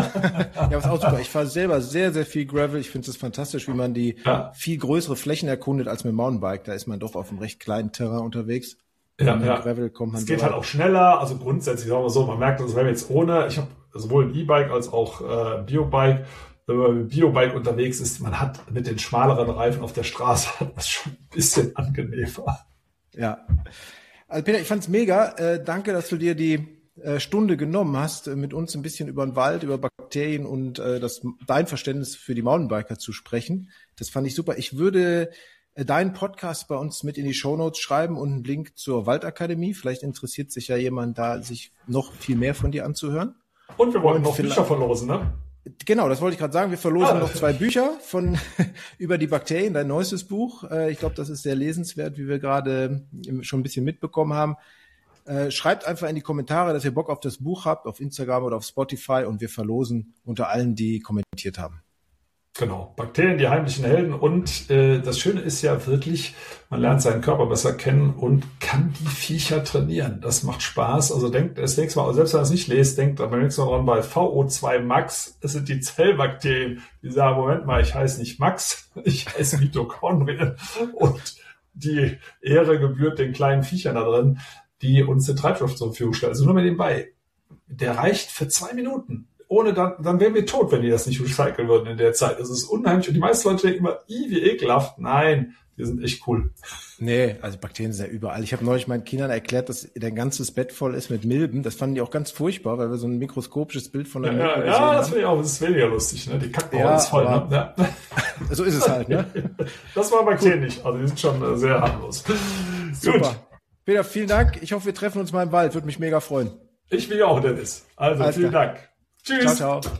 Ja, was auch super. Ich fahre selber sehr, sehr viel Gravel. Ich finde es fantastisch, wie man die ja. viel größere Flächen erkundet als mit dem Mountainbike. Da ist man doch auf einem recht kleinen Terrain unterwegs. Ja, ja. Gravel kommt man es geht so halt auch schneller. Also grundsätzlich, sagen wir so, man merkt, also wenn wir jetzt ohne, ich habe sowohl ein E-Bike als auch äh, Biobike, wenn man mit Biobike unterwegs ist, man hat mit den schmaleren Reifen auf der Straße hat das schon ein bisschen angenehmer. Ja, also Peter, ich fand's mega. Äh, danke, dass du dir die äh, Stunde genommen hast, äh, mit uns ein bisschen über den Wald, über Bakterien und äh, das dein Verständnis für die Mountainbiker zu sprechen. Das fand ich super. Ich würde äh, deinen Podcast bei uns mit in die Shownotes schreiben und einen Link zur Waldakademie. Vielleicht interessiert sich ja jemand da, sich noch viel mehr von dir anzuhören. Und wir wollen und noch Bücher verlosen, ne? Genau, das wollte ich gerade sagen. Wir verlosen ah. noch zwei Bücher von über die Bakterien, dein neuestes Buch. Ich glaube, das ist sehr lesenswert, wie wir gerade schon ein bisschen mitbekommen haben. Schreibt einfach in die Kommentare, dass ihr Bock auf das Buch habt, auf Instagram oder auf Spotify, und wir verlosen unter allen, die kommentiert haben. Genau, Bakterien, die heimlichen Helden. Und äh, das Schöne ist ja wirklich, man lernt seinen Körper besser kennen und kann die Viecher trainieren. Das macht Spaß. Also denkt das nächste Mal, selbst wenn ihr es nicht lest, denkt beim nächsten Mal dran bei V O zwei Max. Es sind die Zellbakterien, die sagen, Moment mal, ich heiße nicht Max, ich heiße Mitochondrien. Und die Ehre gebührt den kleinen Viechern da drin, die uns den Treibstoff zur Verfügung stellen. Also nur mit nebenbei. Der reicht für zwei Minuten. Ohne dann, dann wären wir tot, wenn die das nicht recyceln würden in der Zeit. Das ist unheimlich. Und die meisten Leute denken immer, i, wie ekelhaft. Nein, die sind echt cool. Nee, also Bakterien sind ja überall. Ich habe neulich meinen Kindern erklärt, dass dein ganzes Bett voll ist mit Milben. Das fanden die auch ganz furchtbar, weil wir so ein mikroskopisches Bild von der ja, Milbe ja, gesehen ja, haben. das finde ich auch. Das ist weniger lustig. Ne? Die kacken ja, alles voll. Aber, ne? Ja. So ist es halt. Ne? Das war Bakterien nicht. Also die sind schon sehr harmlos. Super. Gut. Peter, vielen Dank. Ich hoffe, wir treffen uns mal im Wald. Würde mich mega freuen. Ich will auch, Dennis. Also Alles vielen klar. Dank. Tschüss. Ciao, ciao.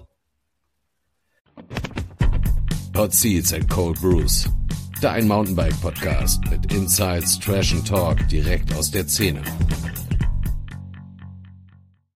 Hot Seats and Cold Brews. Dein Mountainbike-Podcast mit Insights, Trash and Talk direkt aus der Szene.